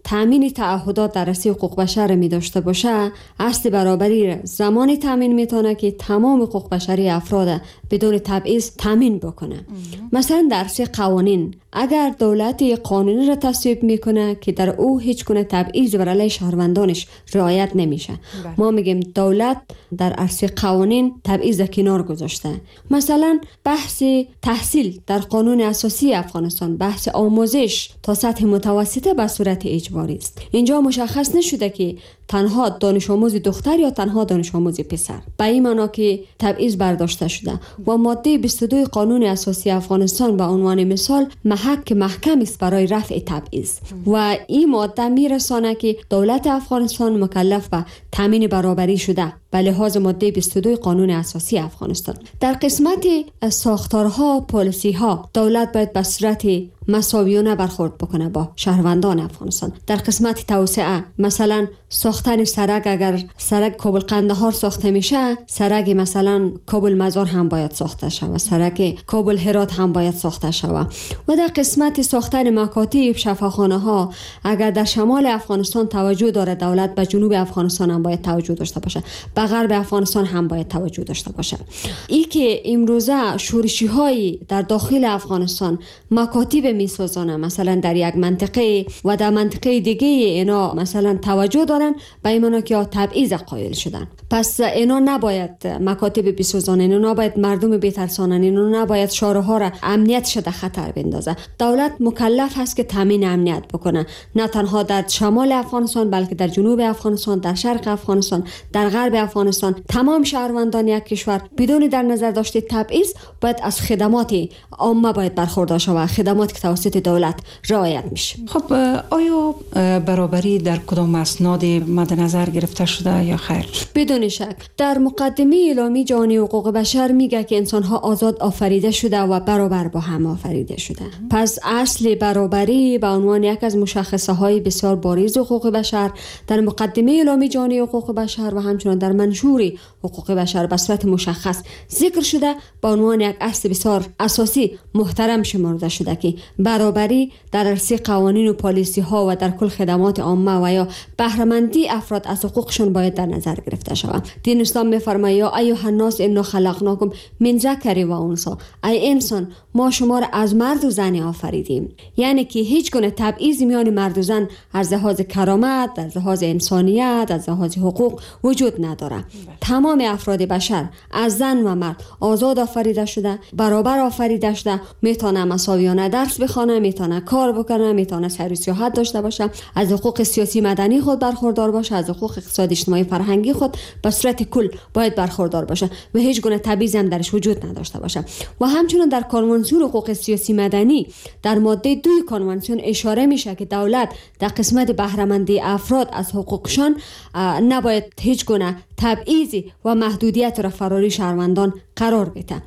تامین تعهدات در راسته حقوق بشر می داشته باشه، اصل برابری زمانی تامین میتونه که تمام حقوق بشری افراد بدون تبعیض تامین بکنه. مثلا در راسته قوانین، اگر دولت قانونی را تصویب میکنه که در او هیچ گونه تبعیض بر علیه شهروندانش رعایت نمیشه، ما میگیم دولت در عرصه قوانین تبعیض کنار گذاشته. مثلا بحث تحصیل در قانون اساسی افغانستان، بحث آموزش تا سطح متوسطه به صورت اجباری است. اینجا مشخص نشده که تنها دانش آموز دختر یا تنها دانش آموز پسر، به این معنا که تبعیض برداشته شده. و ماده بیست و دو قانون اساسی افغانستان به عنوان مثال محک محکم است برای رفع تبعیض و این ماده میرسانه که دولت افغانستان مکلف به تامین برابری شده به لحاظ ماده بیست و دو قانون اساسی افغانستان. در قسمت ساختارها، پالیسی‌ها، دولت باید به صورت مساویانه برخورد بکنه با شهروندان افغانستان. در قسمت توسعه، مثلا ساختن سرک، اگر سرک کابل قندهار ساخته میشه، سرک مثلا کابل مزار هم باید ساخته شود، سرک کابل هرات هم باید ساخته شود. و در قسمت ساختن مکاتب، شفاخانه ها، اگر در شمال افغانستان توجه داره دولت، به جنوب افغانستان هم باید توجه داشته باشه، به غرب افغانستان هم باید توجه داشته باشه. ای که امروزه شورشی های در داخل افغانستان مکاتب میسازانه، مثلا در یک منطقه و در منطقه دیگه اینا مثلا توجه دارن، به این معنی که تبعیض قائل شدن. پس اینا نباید مکاتب بسازانه، اینا نباید مردم بترسانن، اینا نباید شهرها را امنیت شده خطر بندازه. دولت مکلف هست که تامین امنیت بکنه، نه تنها در شمال افغانستان بلکه در جنوب افغانستان، در شرق افغانستان، در غرب افغانستان. تمام شهروندان یک کشور بدون در نظر داشته تبعیض باید از خدمات عامه باید برخوردار شود، خدمات که توسط دولت رعایت میشه. خب آیا برابری در کدام اسناد مد نظر گرفته شده یا خیر؟ بدون شک در مقدمه اعلامیه جهانی حقوق بشر میگه که انسان ها آزاد آفریده شده و برابر با هم آفریده شده. پس اصل برابری به عنوان یک از مشخصه های بسیار بارز حقوق بشر در مقدمه اعلامیه جهانی حقوق بشر و همچنین در منشور حقوق بشر به صورت مشخص ذکر شده، به عنوان یک اصل بسیار اساسی محترم شمرده شده که برابری در عرصه قوانین و پالیسی ها و در کل خدمات عامه و یا بهره‌مندی افراد از حقوقشون باید در نظر گرفته شود. دین اسلام میفرماید یا ایها الناس انا خلقناکم من ذکر و انثی، ای انسان ما شما را از مرد و زن آفریدیم. یعنی که هیچ گونه تبعیض میان مرد و زن از لحاظ کرامت، از لحاظ انسانیت، از لحاظ حقوق وجود نداره. تمام افراد بشر از زن و مرد آزاد آفریده شده، برابر آفریده شده، میتونه مساویانه درس بخونه، میتونه کار بکنه، میتونه سیر و سیاحت داشته باشه، از حقوق سیاسی مدنی خود برخوردار باشه، از حقوق اقتصادی اجتماعی فرهنگی خود به صورت کل باید برخوردار باشه و هیچ گونه تبعیض هم درش وجود نداشته باشه. و همچنین در کنوانسیون حقوق سیاسی مدنی در ماده دو کنوانسیون اشاره میشه که دولت در قسمت بهره‌مندی افراد از حقوقشان نباید هیچ گونه تبعیضی و محدودیت را فراری شهروندان قرار بده.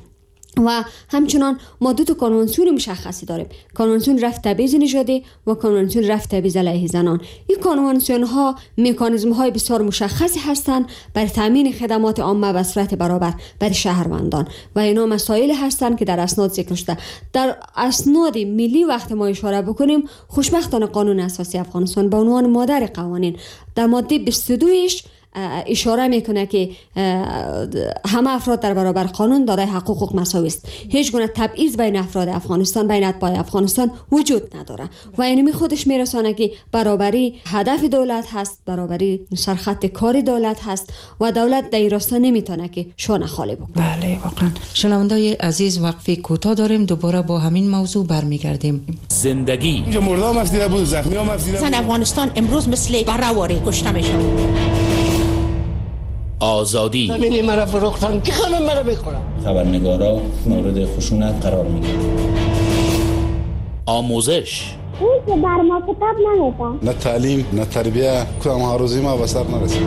و همچنان ما دو تا کنوانسیون مشخصی داریم، کنوانسیون رفع تبعیض نژادی و کنوانسیون رفع تبعیض علیه زنان. این کنوانسیون ها مکانیزم های بسیار مشخصی هستند برای تامین خدمات عامه به صورت برابر برای شهروندان و اینا مسائل هستند که در اسناد ذکر شده. در اسناد ملی وقت ما اشاره بکنیم، خوشبختانه قانون اساسی افغانستان به عنوان مادر قوانین در ماده بیست و دو اشاره میکنه که همه افراد در برابر قانون دارای حقوق مساوی است. هیچ گونه تبعیض بین افراد افغانستان، بین اتباع افغانستان وجود نداره و اینمی خودش میرسانه که برابری هدف دولت هست، برابری سرخط کار دولت هست و دولت در این راستا نمیتونه که شانه خالی بکنه. بله واقعا. شنوندای عزیز وقفه کوتاه داریم، دوباره با همین موضوع برمیگردیم. زندگی مردم افزیده بود، زخمی هم افزیده بود. افغانستان امروز مثل برآوری کشته میشه. آزادی زمینی مرا فروختن که خانم مرا بخورم. خبرنگارا مورد خشونت قرار میگیرن. آموزش این که بر ما کتاب نمیدن، نه تعلیم نه تربیه، کدام ها روزی ما بسر نرسید.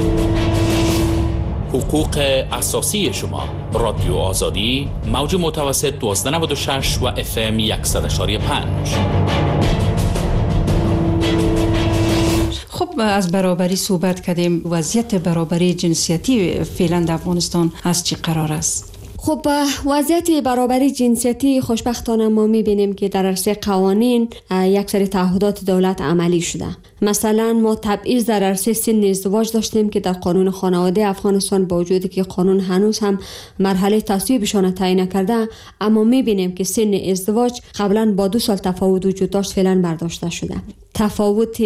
حقوق اساسی شما. رادیو آزادی موج متوسط دوازده نود و شش و اف ام صد و یک و پنج. خب از برابری صحبت کردیم. وضعیت برابری جنسیتی فعلا در افغانستان از چی قرار است؟ خب وضعیت برابری جنسیتی خوشبختانه ما میبینیم که در عرصه قوانین یک سری تعهدات دولت عملی شده. مثلا ما تبعیض در عرصه سن ازدواج داشتیم که در قانون خانواده افغانستان با وجودی که قانون هنوز هم مرحله تصویبشان تعیین نکرده، اما میبینیم که سن ازدواج قبلا با دو سال تفاوت وجود داشت، فعلا برداشته شده. تفاوت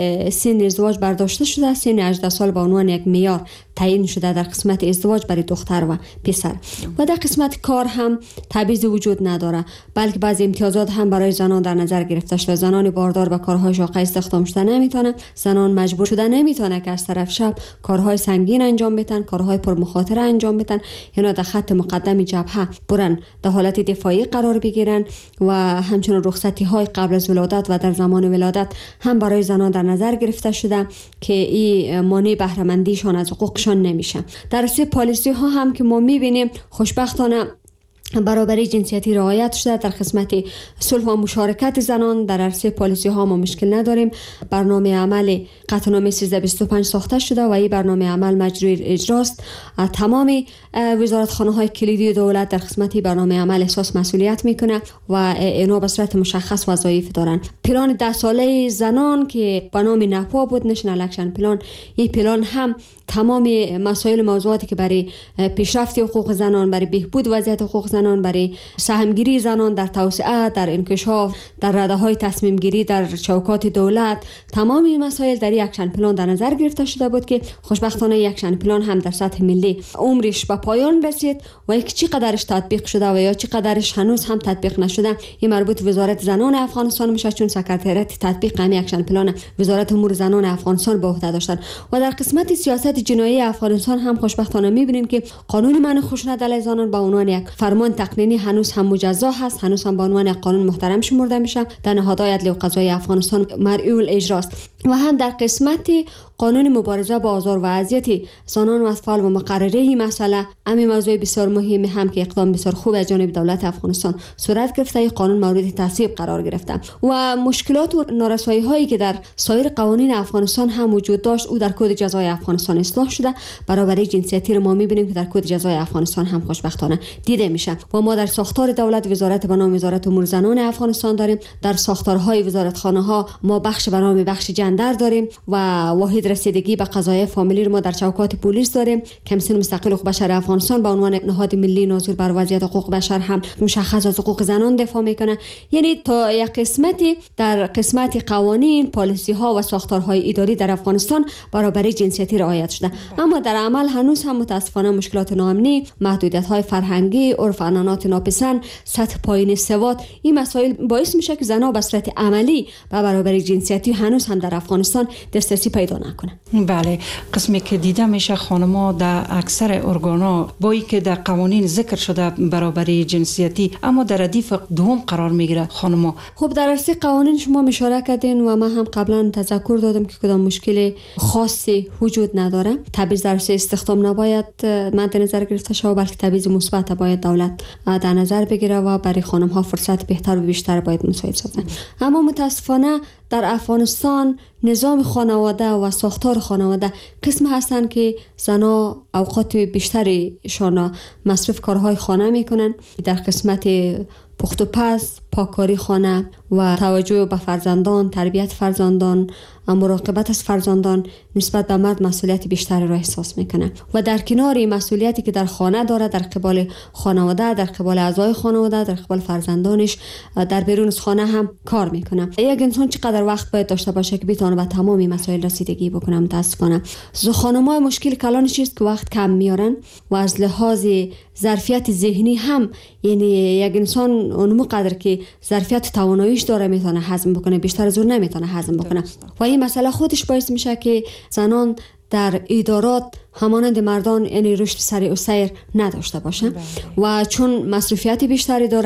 سن ازدواج برداشته شده، سن هجده سال به عنوان یک معیار تعیین شده در قسمت ازدواج برای دختر و پسر. و در قسمت کار هم تبعیض وجود نداره، بلکه بعضی امتیازات هم برای زنان در نظر گرفته شده. زنان باردار به کارهای شاقه استخدام شده نمیتونه، زنان مجبور شده نمیتونه که از طرف شب کارهای سنگین انجام بدن، کارهای پرمخاطره انجام بدن، یا در خط مقدم جبهه برن در حالت دفاعی قرار بگیرن. و همچنین رخصتی های قبل از ولادت و در زمان ولادت هم برای زنان در نظر گرفته شده که این مانع بهره مندیشان از حقوقشان نمیشه. در سه پالیسی ها هم که ما میبینیم خوشبختانه برابری جنسیتی رعایت شده. در قسمت صلح و مشارکت زنان در عرصه پالیسی ها ما مشکل نداریم. برنامه عمل قطعنامه سیزده بیست و پنج ساخته شده و این برنامه عمل مجروی اجراست. تمام وزارتخانه های کلیدی دولت در قسمت برنامه عمل احساس مسئولیت میکنه و اینا به صورت مشخص وظایف دارن. پلان ده ساله زنان که به نام نپا بود، نشنال اکشن پلان، این پلان هم تمام مسائل موضوعاتی که برای پیشرفت حقوق زنان، برای بهبود وضعیت حقوق زنان، برای سهمگیری زنان در توسعه، در انکشاف، در رده‌های تصمیم گیری در چوکات دولت، تمام این مسائل در یک اکشن پلان در نظر گرفته شده بود که خوشبختانه یک اکشن پلان هم در سطح ملی عمرش به پایان رسید و یک چقدرش تطبیق شده و یا چقدرش هنوز هم تطبیق نشده این مربوط وزارت زنان افغانستان میشه، چون سکرتریت تطبیق همین اکشن پلان وزارت امور زنان افغانستان به عهده داشتن. و در قسمت سیاست جنایی افغانستان هم خوشبختانه میبینیم که قانون منع خشونت علیه زنان به عنوان یک فرمان تقنینی هنوز هم مجزا هست، هنوز هم به عنوان یک قانون محترم شمرده میشه، در نهادهای عدلی و قضایی افغانستان مرئی الاجراست. و هم در قسمت قانون مبارزه با آزار و اذیت زنان و اطفال و مقرره این مسئله همین موضوع بسیار مهمی هم که اقدام بسیار خوب از جانب دولت افغانستان صورت گرفته، این قانون مورد تصویب قرار گرفته. و مشکلات و نارسایی هایی که در سایر قوانین افغانستان هم وجود داشت او در کد جزای افغانستان اصلاح شده. برابری جنسیتی رو ما میبینیم که در کد جزای افغانستان هم خوشبختانه دیده میشه. و ما در ساختار دولت وزارت به نام وزارت امور زنان افغانستان داریم، در ساختارهای وزارتخانه ها ما بخش به نام بخش جندر داریم و واحد رسیدگی به قضایای فامیلی رو ما در چوکات پلیس داریم. کمیسیون مستقل حقوق بشر افغانستان به عنوان نهاد ملی ناظر بر وضعیت حقوق بشر هم مشخص از حقوق زنان دفاع میکنه. یعنی تا یک قسمتی در قسمت قوانین، پالیسی ها و ساختارهای اداری در افغانستان برابری جنسیتی رعایت شده، اما در عمل هنوز هم متاسفانه مشکلات ناامنی، محدودیت های فرهنگی، عرف عنعنات ناپسند، سطح پایین سواد، این مسائل باعث میشه که زنها به صورت عملی به برابری جنسیتی هنوز هم در افغانستان دسترسی پیدا نکنه. بله، قسمی که دیده میشه خانم‌ها در اکثر ارگانا با اینکه در قوانین ذکر شده برابری جنسیتی، اما در ردیف دوم قرار میگیره خانم‌ها. خب در عرصه قوانین شما اشاره کردین و من هم قبلا تذکر دادم که کدام مشکل خاصی وجود نداره. تبعیض در عرصه استخدام نباید مد نظر گرفته شود، بلکه تبعیض مثبت باید دولت در نظر بگیره و برای خانم‌ها فرصت بهتر و بیشتر باید مساعد سازه. اما متاسفانه در افغانستان نظام خانواده و ساختار خانواده قسم هستند که زنها اوقات بیشتریشان مصرف کارهای خانه میکنن. در قسمت پخت و پز، پاککاری خانه و توجه به فرزندان، تربیت فرزندان، مراقبت از فرزندان نسبت به مرد مسئولیت بیشتری را احساس میکنه و در کنار این مسئولیتی که در خانه داره، در قبال خانواده، در قبال اعضای خانواده، در قبال فرزندانش، در بیرون از خانه هم کار میکنه. یک انسان چقدر وقت باید داشته باشه که بتونه به تمام این مسائل رسیدگی بکنه؟ متاسفانه خانم‌ها مشکل کلانش است که وقت کم میارن و از لحاظ ظرفیت ذهنی هم، یعنی یک انسان اونمو قدر که ظرفیت تواناییش داره میتونه هضم بکنه، بیشتر از اون نمیتونه هضم بکنه و این مسئله خودش باعث میشه که زنان در ادارات همانند مردان یعنی رشد سریع و سیر نداشته باشه و چون مصروفیت بیشتری داره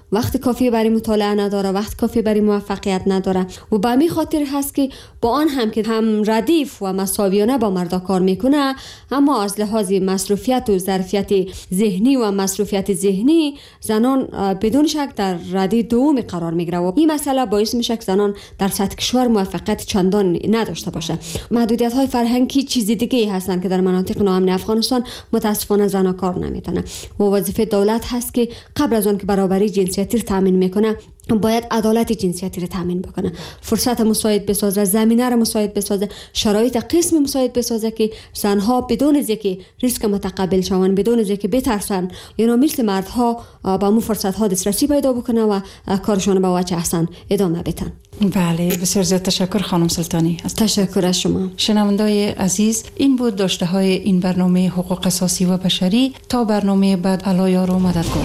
وقت کافی برای مطالعه نداره، وقت کافی برای موفقیت نداره و به همین خاطر هست که با آن هم که هم ردیف و مساویانه با مردا کار میکنه، اما از لحاظ مصروفیت و ظرفیت ذهنی و مصروفیت ذهنی زنان بدون شک در رده دوم قرار میگیره و این مسئله باعث میشه که زنان در سطح کشور موفقیت چندان نداشته باشه. محدودیت های فرهنگی چیز دیگه هستن که در مناطق ناامن افغانستان متاسفانه زنان کار نمیتونن و وظیفه دولت هست که قبل از اون که برابری جنسیتی رو تامین میکنه باید عدالت جنسیتی رو تامین بکنه، فرصت مساعد بسازه، زمینه رو مساعد بسازه، شرایط قسم مساعد بسازه که زنها بدون از اینکه ریسک متقبل شوند، بدون از اینکه بترسن، یعنی مثل مردها با مو فرصت ها دسترسی پیدا بکنه و کارشون به وجه احسن ادامه بدن. بله، بسیار زیاد تشکر خانم سلطانی. تشکر از شما. شنوندای عزیز، این بود داشته های این برنامه حقوق اساسی و بشری. تا برنامه بعد، الله یار و مددگار.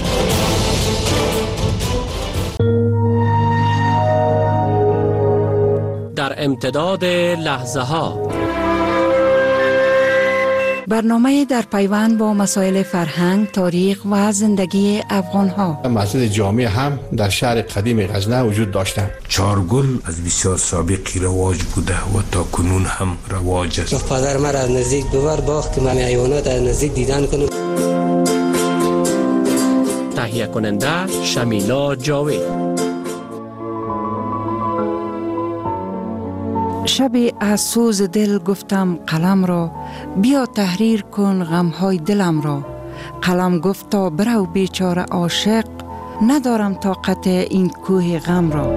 در امتداد لحظه ها، برنامه در پیوند با مسائل فرهنگ، تاریخ و زندگی افغان ها. مسجد جامع هم در شهر قدیم غزنه وجود داشتند. چارگل از بسیار سابقی رواج بوده و تا کنون هم رواج است. پدر مرا از نزدیک ببر باخت که من حیوانات از نزدیک دیدن کنم. تهیه کننده شمیلا جاوید. شبی از سوز دل گفتم قلم را، بیا تحریر کن غمهای دلم را. قلم گفتا برو بیچاره عاشق، ندارم طاقت این کوه غم را.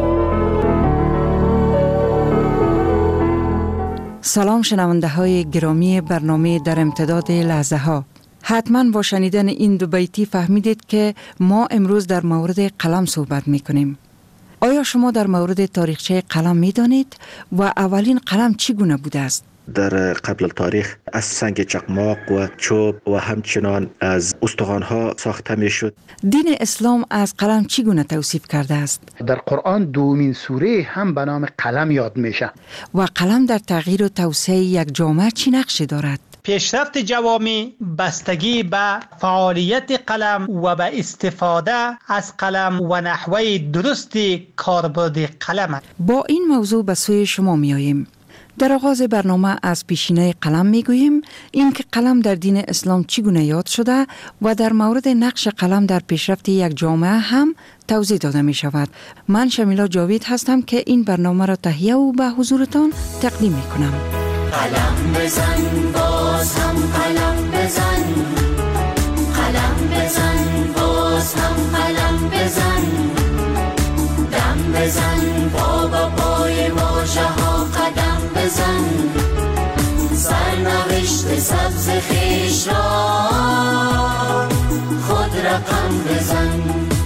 سلام شنونده های گرامی برنامه در امتداد لحظه ها. حتما با شنیدن این دو بیتی فهمیدید که ما امروز در مورد قلم صحبت می کنیم. آیا شما در مورد تاریخچه قلم می دانید و اولین قلم چگونه بوده است؟ در قبل تاریخ از سنگ چقماق و چوب و همچنان از استخوان‌ها ساخته می شد. دین اسلام از قلم چگونه توصیف کرده است؟ در قرآن دومین سوره هم به نام قلم یاد میشه. و قلم در تغییر و توسعه یک جامعه چی نقشی دارد؟ پیشرفت جوامع بستگی به فعالیت قلم و به استفاده از قلم و نحوه درست کاربرد قلم. با این موضوع به سوی شما می آییم. در آغاز برنامه از پیشینه قلم می گوییم، این که قلم در دین اسلام چگونه یاد شده و در مورد نقش قلم در پیشرفت یک جامعه هم توضیح داده می شود. من شمیلا جاوید هستم که این برنامه را تهیه و به حضورتان تقدیم می کنم. قلم بزن باز هم قلم بزن، قلم بزن باز هم قلم بزن، دم بزن پا با پای واژه ها قدم بزن، سرنوشت سبز خویش را خود رقم بزن.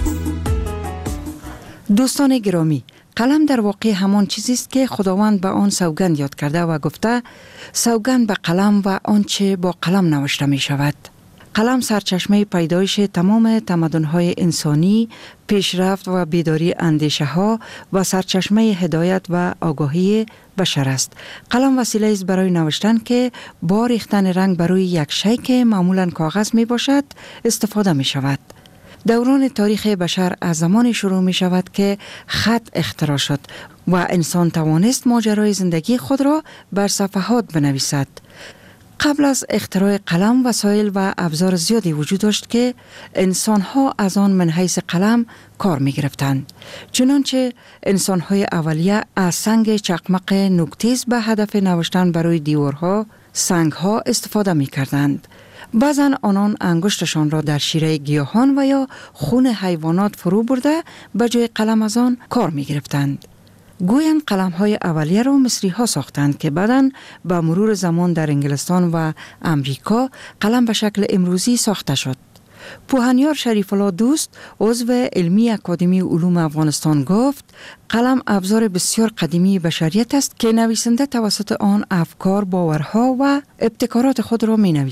دوستان گرامی، قلم در واقع همان چیزی است که خداوند به آن سوگند یاد کرده و گفته سوگند به قلم و آنچه با قلم نوشته می شود. قلم سرچشمه پیدایش تمام تمدن‌های انسانی، پیشرفت و بیداری اندیشه ها و سرچشمه هدایت و آگاهی بشر است. قلم وسیله است برای نوشتن که با ریختن رنگ بروی یک شیء که معمولاً کاغذ می باشد استفاده می شود. دوران تاریخ بشر از زمان شروع می شود که خط اختراع شد و انسان توانست ماجرای زندگی خود را بر صفحات بنویسد. قبل از اختراع قلم وسایل و ابزار زیادی وجود داشت که انسان‌ها از آن من حیث قلم کار می گرفتند. چنانچه انسان‌های اولیه از سنگ چقمق نوک‌تیز به هدف نوشتن برای دیوارها، سنگ‌ها استفاده می کردند. بعضا آنان انگشتشان را در شیره گیاهان و یا خون حیوانات فرو برده به جای قلم از آن کار می گرفتند. گویند قلم های اولیه را مصری ها ساختند که بعداً با مرور زمان در انگلستان و امریکا قلم به شکل امروزی ساخته شد. پوهنیار شریف الله دوست عضو علمی اکادمی علوم افغانستان گفت قلم ابزار بسیار قدیمی بشریت است که نویسنده توسط آن افکار، باورها و ابتکارات خود را می نویسد.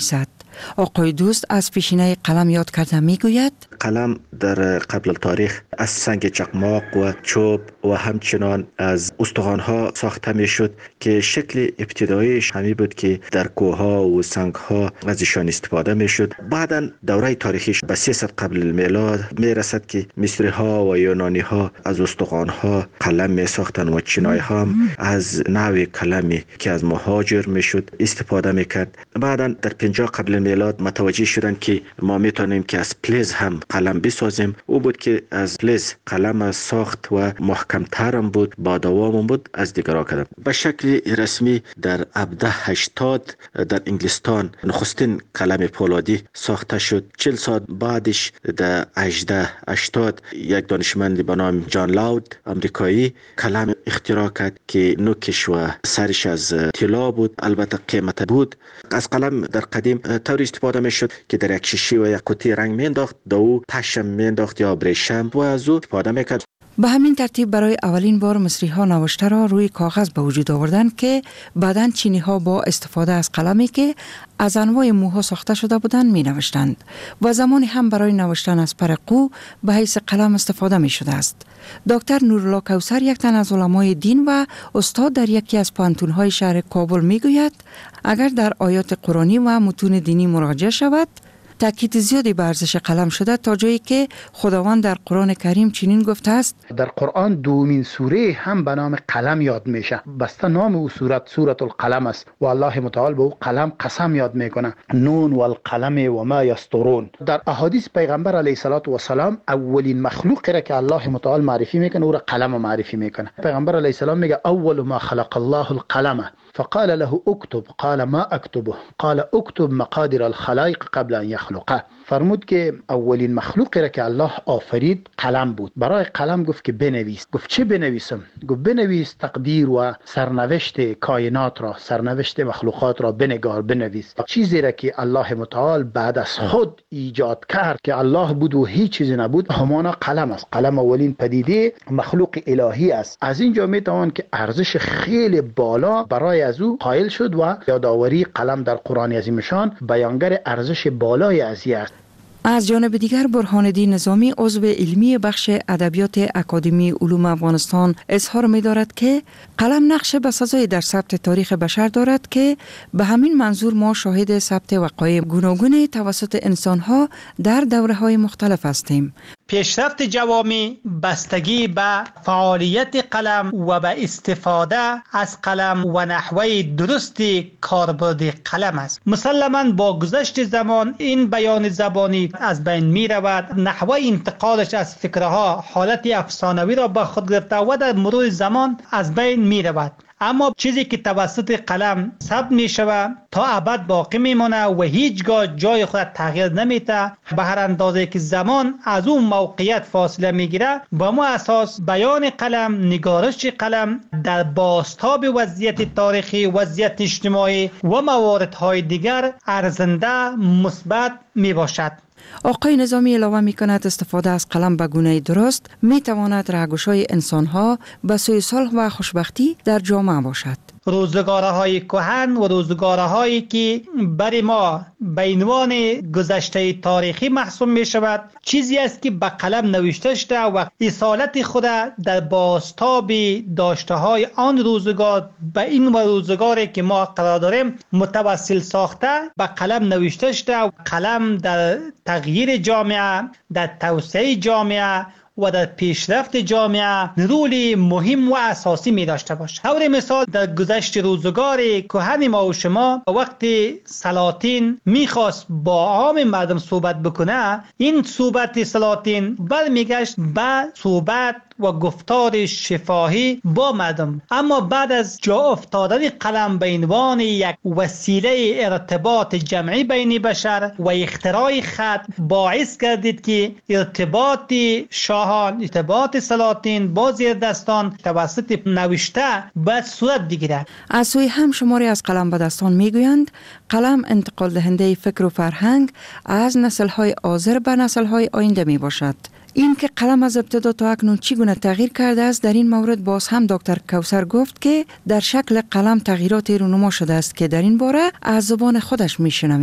آقای دوست از پیشینه قلم یاد کرده میگوید قلم در قبل التاریخ از سنگ چقماق و چوب و همچنان از استخوان‌ها ساخته میشد که شکل ابتداییش همی بود که در کوه‌ها و سنگ‌ها از ایشان استفاده میشد. بعداً دوره تاریخیش به سیصد قبل المیلاد میرسد که مصری‌ها و یونانی‌ها از استخوان‌ها قلم میساختن و چینای‌ها هم از نوع کلمی که از مهاجر میشد استفاده میکرد. بعداً در پنجاه قبل المیلاد متوجه شدن که ما میتونیم که از پلیز هم قلم بسازیم. او بود که از پلیز قلم ساخت و محکم‌تر هم بود، با دوام بود از دیگرها کردن. به شکل رسمی در هفده هشتاد در انگلستان نخستین قلم پولادی ساخته شد. چهل سال بعدش در هجده هشتاد یک دانشمند به نام جان لاود امریکایی قلم اختراع کرد که نوکش و سرش از طلا بود، البته قیمت بود. از قلم در قدیم طوری استفاده میشد که در یک شیشه و یک قوطی رنگ مینداخت، دو پشم مینداخت یا ابریشم و از او استفاده میکرد. به همین ترتیب برای اولین بار مصری ها نوشته را روی کاغذ به وجود آوردند که بعداً چینی ها با استفاده از قلمی که از انواع موها ساخته شده بودند می نوشتند و زمانی هم برای نوشتن از پر قو به حیث قلم استفاده می شده است. دکتر نورالله کوثر، یک تن از علمای دین و استاد در یکی از پانتون های شهر کابل می گوید اگر در آیات قرآنی و متون دینی مراجعه شود تاکید زیادی بر ارزش قلم شده تا جایی که خداوند در قرآن کریم چنین گفته است: در قرآن دومین سوره هم به نام قلم یاد میشه، بسته نام او سورت سورت القلم است و الله متعال به او قلم قسم یاد میکنه، نون والقلم و ما یسطرون. در احادیث پیغمبر علیه الصلاة و السلام اولین مخلوقی را که الله متعال معرفی میکنه او را قلم معرفی میکنه. پیغمبر علیه السلام میگه اول ما خلق الله القلم فقال له اكتب قال ما اكتبه قال اكتب مقادير الخلائق قبل ان يخلقه. فرمود که اولین مخلوقی را که الله آفرید قلم بود. برای قلم گفت که بنویس. گفت چه بنویسم؟ گفت بنویس تقدیر و سرنوشت کائنات را، سرنوشت مخلوقات را بنگار، بنویس. چیزی را که الله متعال بعد از خود ایجاد کرد که الله بود و هیچ چیزی نبود، همانا قلم است. قلم اولین پدیده مخلوق الهی است. از اینجا میتوان که ارزش خیلی بالا برای از او قائل شد و یادآوری قلم در قرآن عظیم شان بیانگر ارزش بالای ازی است. از جانب دیگر برهان الدین نظامی عضو علمی بخش ادبیات اکادمی علوم افغانستان اظهار می دارد که قلم نقش بسزایی در ثبت تاریخ بشر دارد که به همین منظور ما شاهد ثبت وقایع گوناگون توسط انسانها در دوره‌های مختلف هستیم. پیشرفت جوامع بستگی به فعالیت قلم و به استفاده از قلم و نحوه درست کاربرد قلم است. مسلماً با گذشت زمان این بیان زبانی از بین می رود، نحوه انتقالش از فکرها حالت افسانوی را به خود گرفته و در مرور زمان از بین می رود. اما چیزی که توسط قلم ثبت می شود تا ابد باقی می مانه و هیچگاه جای خود تغییر نمیده. به هر اندازه که زمان از اون موقعیت فاصله می گیره، با ما اساس بیان قلم، نگارش قلم در بازتاب وضعیت تاریخی، وضعیت اجتماعی و مواردهای دیگر ارزنده، مثبت می باشد. آقای نظامی علاوه می کند استفاده از قلم به گونه درست می تواند رهگشای انسانها به سوی صلح و خوشبختی در جامعه باشد. روزگارهای کهن و روزگارهایی که برای ما به عنوان گذشته تاریخی محسوب می شود چیزی است که به قلم نوشته شده و اصالت خود در بازتاب داشته های آن روزگار به این روزگاری که ما قرار داریم متوسل ساخته به قلم نوشته شده و قلم در تغییر جامعه، در توسعه جامعه و در پیشرفت جامعه رولی مهم و اساسی می داشته باشه. طور مثال در گذشت روزگار کهن ما و شما وقتی سلاطین میخواست با عام مردم صحبت بکنه، این صحبت سلاطین برمیگشت به صحبت و گفتار شفاهی با مردم. اما بعد از جا افتادن قلم به عنوان یک وسیله ارتباط جمعی بین بشر و اختراع خط باعث گردید که ارتباط شاهان، ارتباط سلاطین با زیردستان توسط نوشته باید صورت بگیرد. از سوی هم شماری از قلم به دستان میگویند قلم انتقال دهنده فکر و فرهنگ از نسل‌های حاضر به نسل‌های آینده می باشد. این که قلم از ابتدا تا اکنون چگونه تغییر کرده است در این مورد باز هم دکتر کوثر گفت که در شکل قلم تغییرات رونما شده است که در این باره از زبان خودش میشنویم.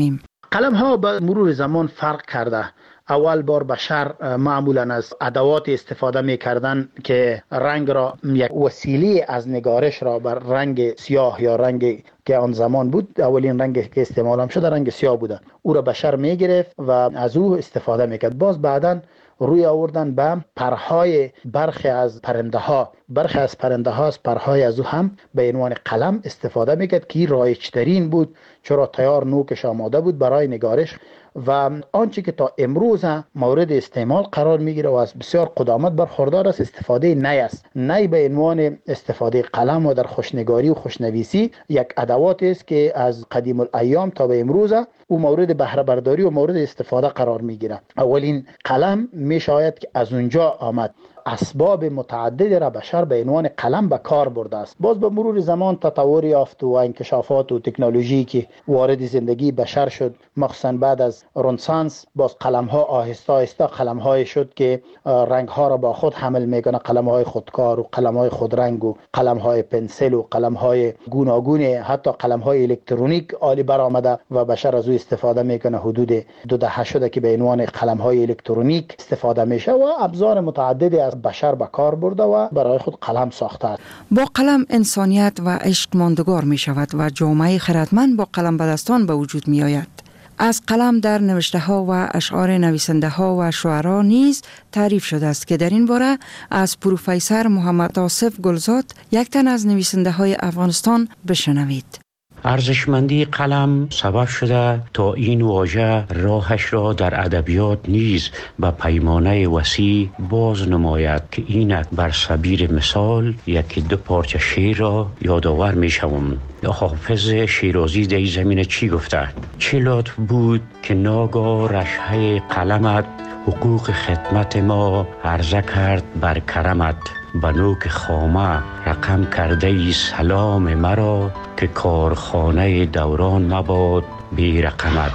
قلم ها به مرور زمان فرق کرده. اول بار بشر معمولا از ادوات استفاده می کردن که رنگ را یک وسیله از نگارش را بر رنگ سیاه یا رنگ که آن زمان بود، اولین رنگ که استعمال هم شده رنگ سیاه بوده، او را بشر می گرفت و از او استفاده می کرد. باز بعداً روی آوردن به پرهای برخی از پرنده ها برخی از پرنده ها از پرهای از او هم به عنوان قلم استفاده میکرد که رایج ترین بود، چرا تیار نوکش آماده بود برای نگارش و آنچه که تا امروز مورد استعمال قرار میگیره و از بسیار قدامت برخوردار است استفاده نی است. نی به عنوان استفاده قلم و در خوشنگاری و خوشنویسی یک ادوات است که از قدیم الایام تا به امروز او مورد بهره برداری و مورد استفاده قرار میگیره. اولین قلم میشاید که از اونجا آمد. اسباب متعدد را بشر به عنوان قلم به کار برده است. باز به مرور زمان تطور یافت و انکشافات و تکنولوژی که وارد زندگی بشر شد، مخصوصا بعد از رنسانس، باز قلم ها آهسته آهسته قلم های شد که رنگ ها را با خود حمل میکنه، قلم های خودکار و قلم های خودرنگ و قلم های پنسل و قلم های گوناگون، حتی قلم های الکترونیک عالی برآمده و بشر از او استفاده میکنه. حدود دو دهه شده که به عنوان قلم های الکترونیک استفاده میشه و ابزار متعددی از بشر به کار برده و برای خود قلم ساخته است. با قلم انسانیت و عشق ماندگار می شود و جامعه خردمند با قلم به دستان به وجود می آید. از قلم در نوشته ها و اشعار نویسنده ها و شعرا نیز تعریف شده است که در این باره از پروفسور محمد آصف گلزاد، یک تن از نویسنده های افغانستان، بشنوید. ارزشمندی قلم سبب شده تا این واژه راهش را در ادبیات نیز به پیمانه وسیع باز نماید که اینک بر سبیل مثال یکی دو پارچه شعر را یادآور می شوم. حافظ شیرازی در زمین چی گفته؟ چه لطف بود که ناگاه رشحه قلمت حقوق خدمت ما عرضه کرد بر کرمت. بنوک خامه رقم کرده ای سلام مرا که کارخانه دوران مباد بی رقمت.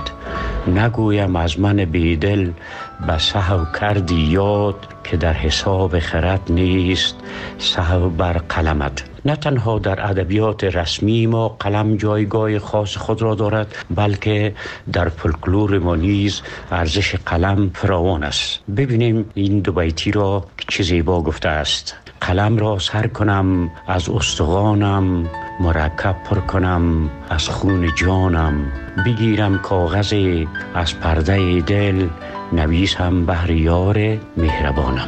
نگویم از من بیدل به سهو کردی یاد که در حساب خرد نیست سهو بر قلمت. نه تنها در ادبیات رسمی ما قلم جایگاه خاص خود را دارد، بلکه در فولکلور ما نیز ارزش قلم فراوان است. ببینیم این دو بیتی را که چه زیبا گفته است. قلم را سر کنم از استخوانم، مرکب پر کنم از خون جانم. بگیرم کاغذ از پرده دل، نویسم بهر یار مهربانم.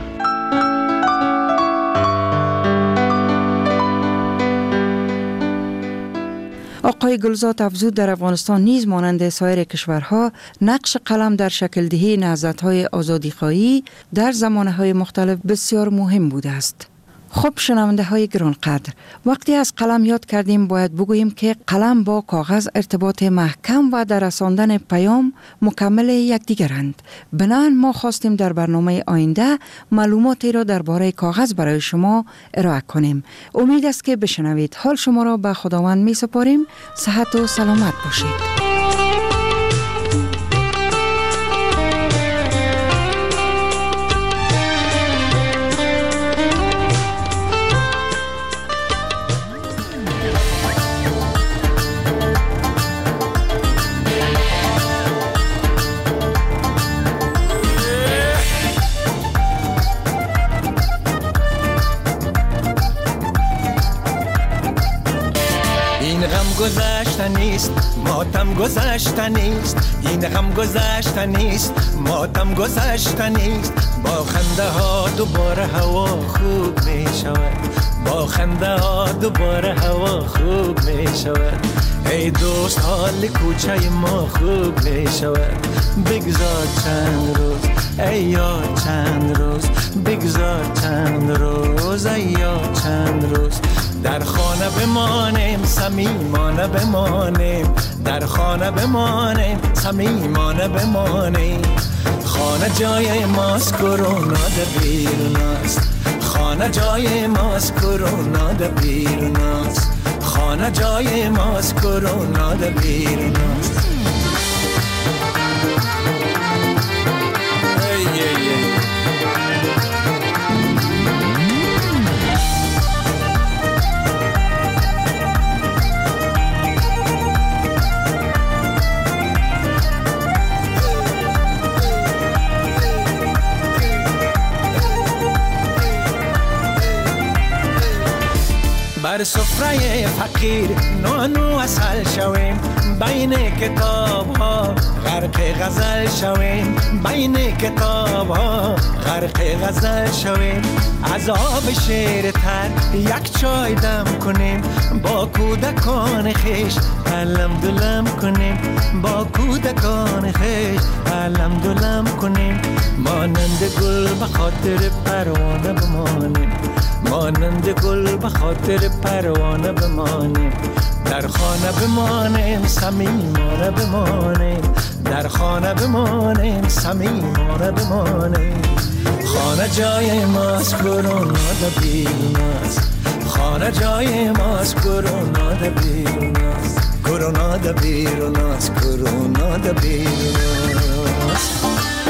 آقای گلزاد افزود در افغانستان نیز مانند سایر کشورها نقش قلم در شکل دهی نهضت‌های آزادیخواهی در زمانه‌های مختلف بسیار مهم بوده است. خب شنونده های گرانقدر، وقتی از قلم یاد کردیم باید بگوییم که قلم با کاغذ ارتباط محکم و در رساندن پیام مکمل یکدیگرند. بنابراین ما خواستیم در برنامه آینده معلوماتی را درباره کاغذ برای شما ارائه کنیم. امید است که بشنوید. حال شما را به خداوند می سپاریم. صحت و سلامت باشید. گذشته نیست، ماتم گذشته نیست. این غم گذشته نیست، ماتم گذشته نیست. با خنده ها دوباره هوا خوب می شود. با خنده ها دوباره هوا خوب می شود. ای دوست حال کوچه ما خوب می شود. بگذار چند روز ای یار چند روز، بگذار چند روز ای یار چند روز. در خانه بمانیم صمیمانه بمانیم، در خانه بمانیم صمیمانه بمانیم. خانه جای ماست، کرونا در بیرون است. خانه جای ماست، کرونا در بیرون است. خانه جای ماست، کرونا در بیرون است. سفره فقیر نان و عسل شویم بین کتاب ها غرق غزل شویم بین کتاب ها غرق غزل شویم از آب شیر تر یک چای دم کنیم با کودکان خیش علم دلم کنیم با کودکان خیش علم دلم کنیم مانند گل به خاطر پروانه بمانیم مانند گل به خاطر پروانه بمانیم در خانه بمانیم صمیمانه بمانیم در خانه بمانیم صمیمانه بمانیم خانه جای ماست کرونا ده بیرون است خانه جای ماست کرونا ده بیرون است کرونا ده بیرون است کرونا ده بیرون است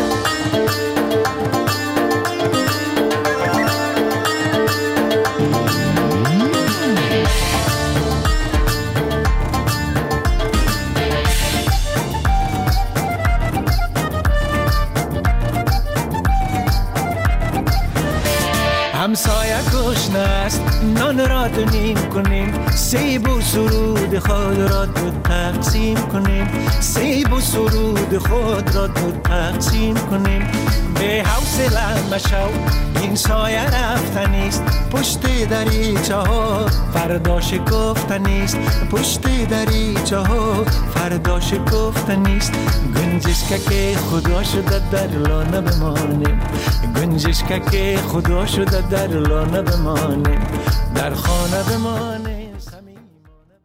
همسایه گشنه است نان را دو نیم کنیم سیب و سرود خود را دو تقسیم کنیم سیب و سرود خود را دو تقسیم کنیم به حوصله مشو این سایه رفتنیست پشت دریچه ها فردا شکفتنیست پشت دریچه ها فردا شکفتنیست گنجشک که خدا شده در لانه بمانیم گنجشک که خدا شده در لانه بمانیم در خانه بمانیم